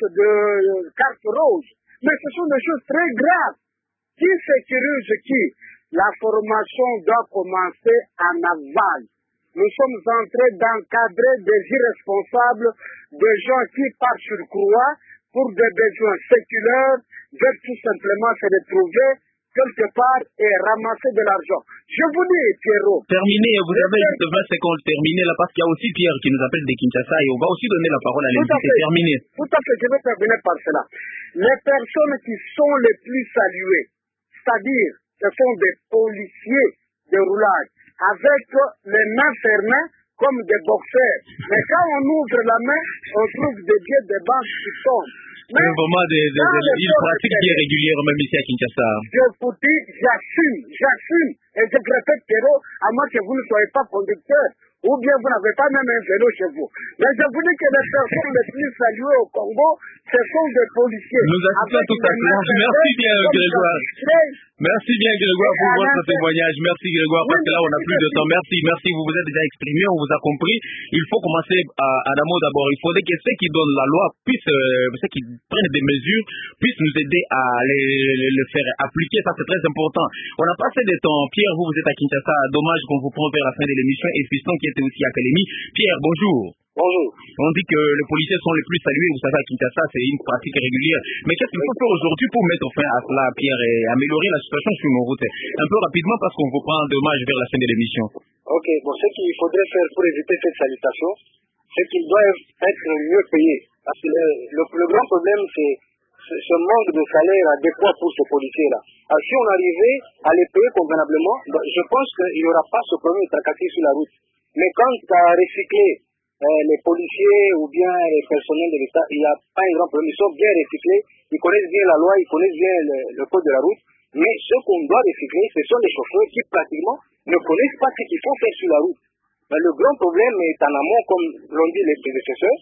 carte rose. Mais ce sont des choses très graves. Qui sécurise qui? La formation doit commencer en aval. Nous sommes en train d'encadrer des irresponsables, des gens qui partent sur croix pour des besoins séculaires, veulent tout simplement se retrouver quelque part et ramasser de l'argent. Je vous dis, Pierrot. Terminé, vous avez juste 20 secondes terminées là, parce qu'il y a aussi Pierre qui nous appelle de Kinshasa et on va aussi donner la parole à lui. C'est terminé. Tout à fait, je vais terminer par cela. Les personnes qui sont les plus saluées, c'est-à-dire, ce sont des policiers de roulage, avec les mains fermées comme des boxeurs. Mais quand on ouvre la main, on trouve des billets de banque qui tombent. C'est vraiment il pratique bien régulièrement même ici à Kinshasa. Je vous dis, j'assume. Et je répète, Pierrot, à moins que vous ne soyez pas conducteur, ou bien vous n'avez pas même un vélo chez vous. Mais je vous dis que les personnes les plus saluées au Congo, ce sont des policiers. Nous assistons tout à fait. Merci bien, Grégoire. Merci bien, Grégoire, pour votre témoignage. Merci, Grégoire, parce que là, on n'a plus de temps. Merci, vous vous êtes déjà exprimé, on vous a compris. Il faut commencer à Adamo d'abord. Il faudrait que ceux qui donnent la loi puissent, ceux qui prennent des mesures, puissent nous aider à les faire appliquer. Ça, c'est très important. On a passé des temps. Pierre, vous êtes à Kinshasa. Dommage qu'on vous prend vers la fin de l'émission. Et Fiston, qui était aussi à Calémie. Pierre, bonjour. Bonjour. On dit que les policiers sont les plus salués, vous savez, à Kinshasa, c'est une pratique régulière. Mais qu'est-ce qu'il faut faire aujourd'hui pour mettre fin à cela, Pierre, et améliorer la situation sur nos routes? Un peu rapidement, parce qu'on vous prend dommage vers la fin de l'émission. Ok, bon, ce qu'il faudrait faire pour éviter cette salutation, c'est qu'ils doivent être mieux payés. Parce que le grand problème, c'est ce manque de salaire adéquat pour ces policiers-là. Alors, si on arrivait à les payer convenablement, je pense qu'il n'y aura pas ce problème de tracasser sur la route. Mais quand tu as recyclé les policiers ou bien les personnels de l'État, il n'y a pas un grand problème. Ils sont bien recyclés, ils connaissent bien la loi, ils connaissent bien le code de la route. Mais ce qu'on doit recycler, ce sont les chauffeurs qui pratiquement ne connaissent pas ce qu'il faut faire sur la route. Mais le grand problème est en amont, comme l'ont dit les prédécesseurs.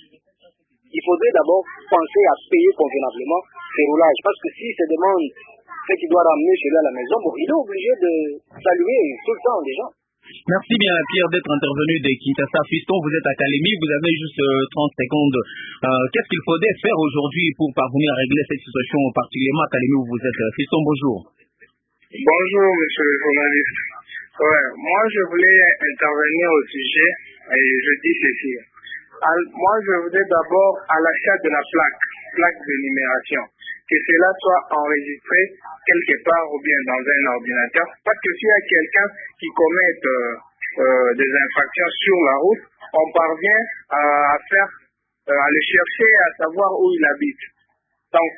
Il faudrait d'abord penser à payer convenablement ces roulages. Parce que s'il se demande ce qu'il doit ramener chez lui à la maison, bon, il est obligé de saluer tout le temps les gens. Merci bien, Pierre, d'être intervenu de Kinshasa. Fiston, vous êtes à Calémie, vous avez juste 30 secondes. Qu'est-ce qu'il faudrait faire aujourd'hui pour parvenir à régler cette situation, particulièrement à Calémie où vous êtes? Fiston, bonjour. Bonjour, monsieur le journaliste. Ouais, moi, je voulais intervenir au sujet et je dis ceci. Moi, je voudrais d'abord à l'achat de la plaque de numération, que cela soit enregistré quelque part ou bien dans un ordinateur. Parce que s'il y a quelqu'un qui commet des infractions sur la route, on parvient à le chercher, à savoir où il habite. Donc,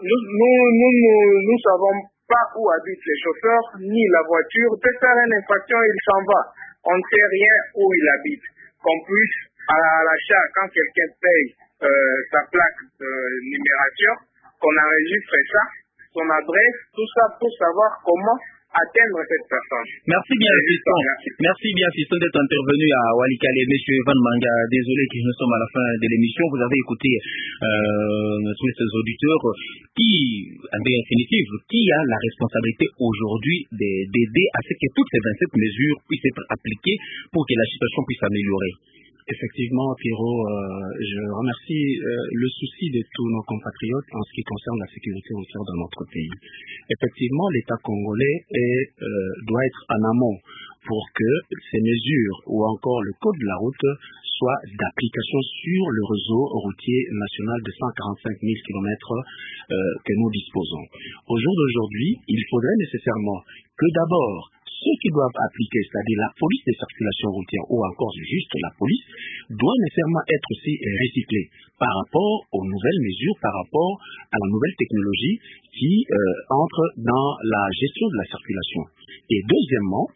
nous savons pas où habitent les chauffeurs, ni la voiture. Peut faire une infraction, il s'en va. On ne sait rien où il habite. Qu'on puisse, à l'achat, quand quelqu'un paye sa plaque de numération, qu'on enregistre ça, son adresse, tout ça pour savoir comment atteindre cette personne. Merci bien, Fiston. Merci bien, Fiston, d'être intervenu à Walikale. Monsieur Van Manga, désolé que nous sommes à la fin de l'émission. Vous avez écouté tous ces auditeurs qui, en définitive, qui a la responsabilité aujourd'hui d'aider à ce que toutes ces 27 mesures puissent être appliquées pour que la situation puisse s'améliorer. Effectivement, Pierrot, je remercie le souci de tous nos compatriotes en ce qui concerne la sécurité routière dans notre pays. Effectivement, l'État congolais doit être en amont pour que ces mesures ou encore le code de la route soient d'application sur le réseau routier national de 145 000 km que nous disposons. Au jour d'aujourd'hui, il faudrait nécessairement que d'abord ceux qui doivent appliquer, c'est-à-dire la police des circulations routières ou encore juste la police, doit nécessairement être aussi recyclée par rapport aux nouvelles mesures, par rapport à la nouvelle technologie qui entre dans la gestion de la circulation. Et deuxièmement,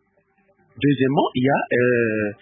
il y a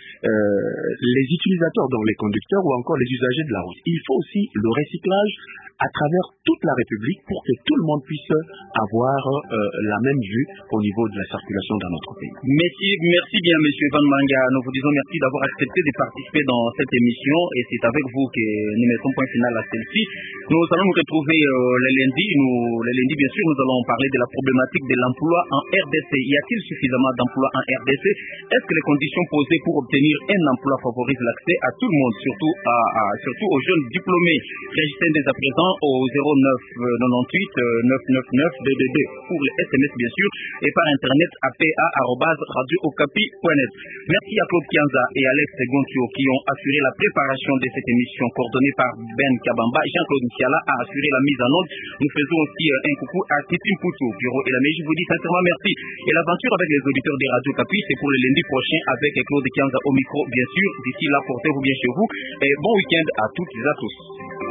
les utilisateurs, donc les conducteurs ou encore les usagers de la route. Il faut aussi le recyclage à travers toute la République pour que tout le monde puisse avoir la même vue au niveau de la circulation dans notre pays. Merci bien, Monsieur Van Manga. Nous vous disons merci d'avoir accepté de participer dans cette émission et c'est avec vous que nous mettons point final à celle-ci. Nous allons nous retrouver le lundi. Le lundi, bien sûr, nous allons parler de la problématique de l'emploi en RDC. Y a-t-il suffisamment d'emplois en RDC? Est-ce que les conditions posées pour obtenir un emploi favorisent l'accès à tout le monde, surtout aux jeunes diplômés? Réagissez dès à présent au 0998 999 222 pour les SMS, bien sûr, et par internet à pa@radiookapi.net. Merci à Claude Kianza et Alex Gontio qui ont assuré la préparation de cette émission coordonnée par Ben Kabamba. Jean-Claude Ntiala a assuré la mise en onde. Nous faisons aussi un coucou à Titi Mputu, Bureau et la je vous dis sincèrement merci. Et l'aventure avec les auditeurs des Radio Kapi, c'est pour le lundi prochain avec Claude Kianza au micro, bien sûr. D'ici là, portez-vous bien chez vous et bon week-end à toutes et à tous.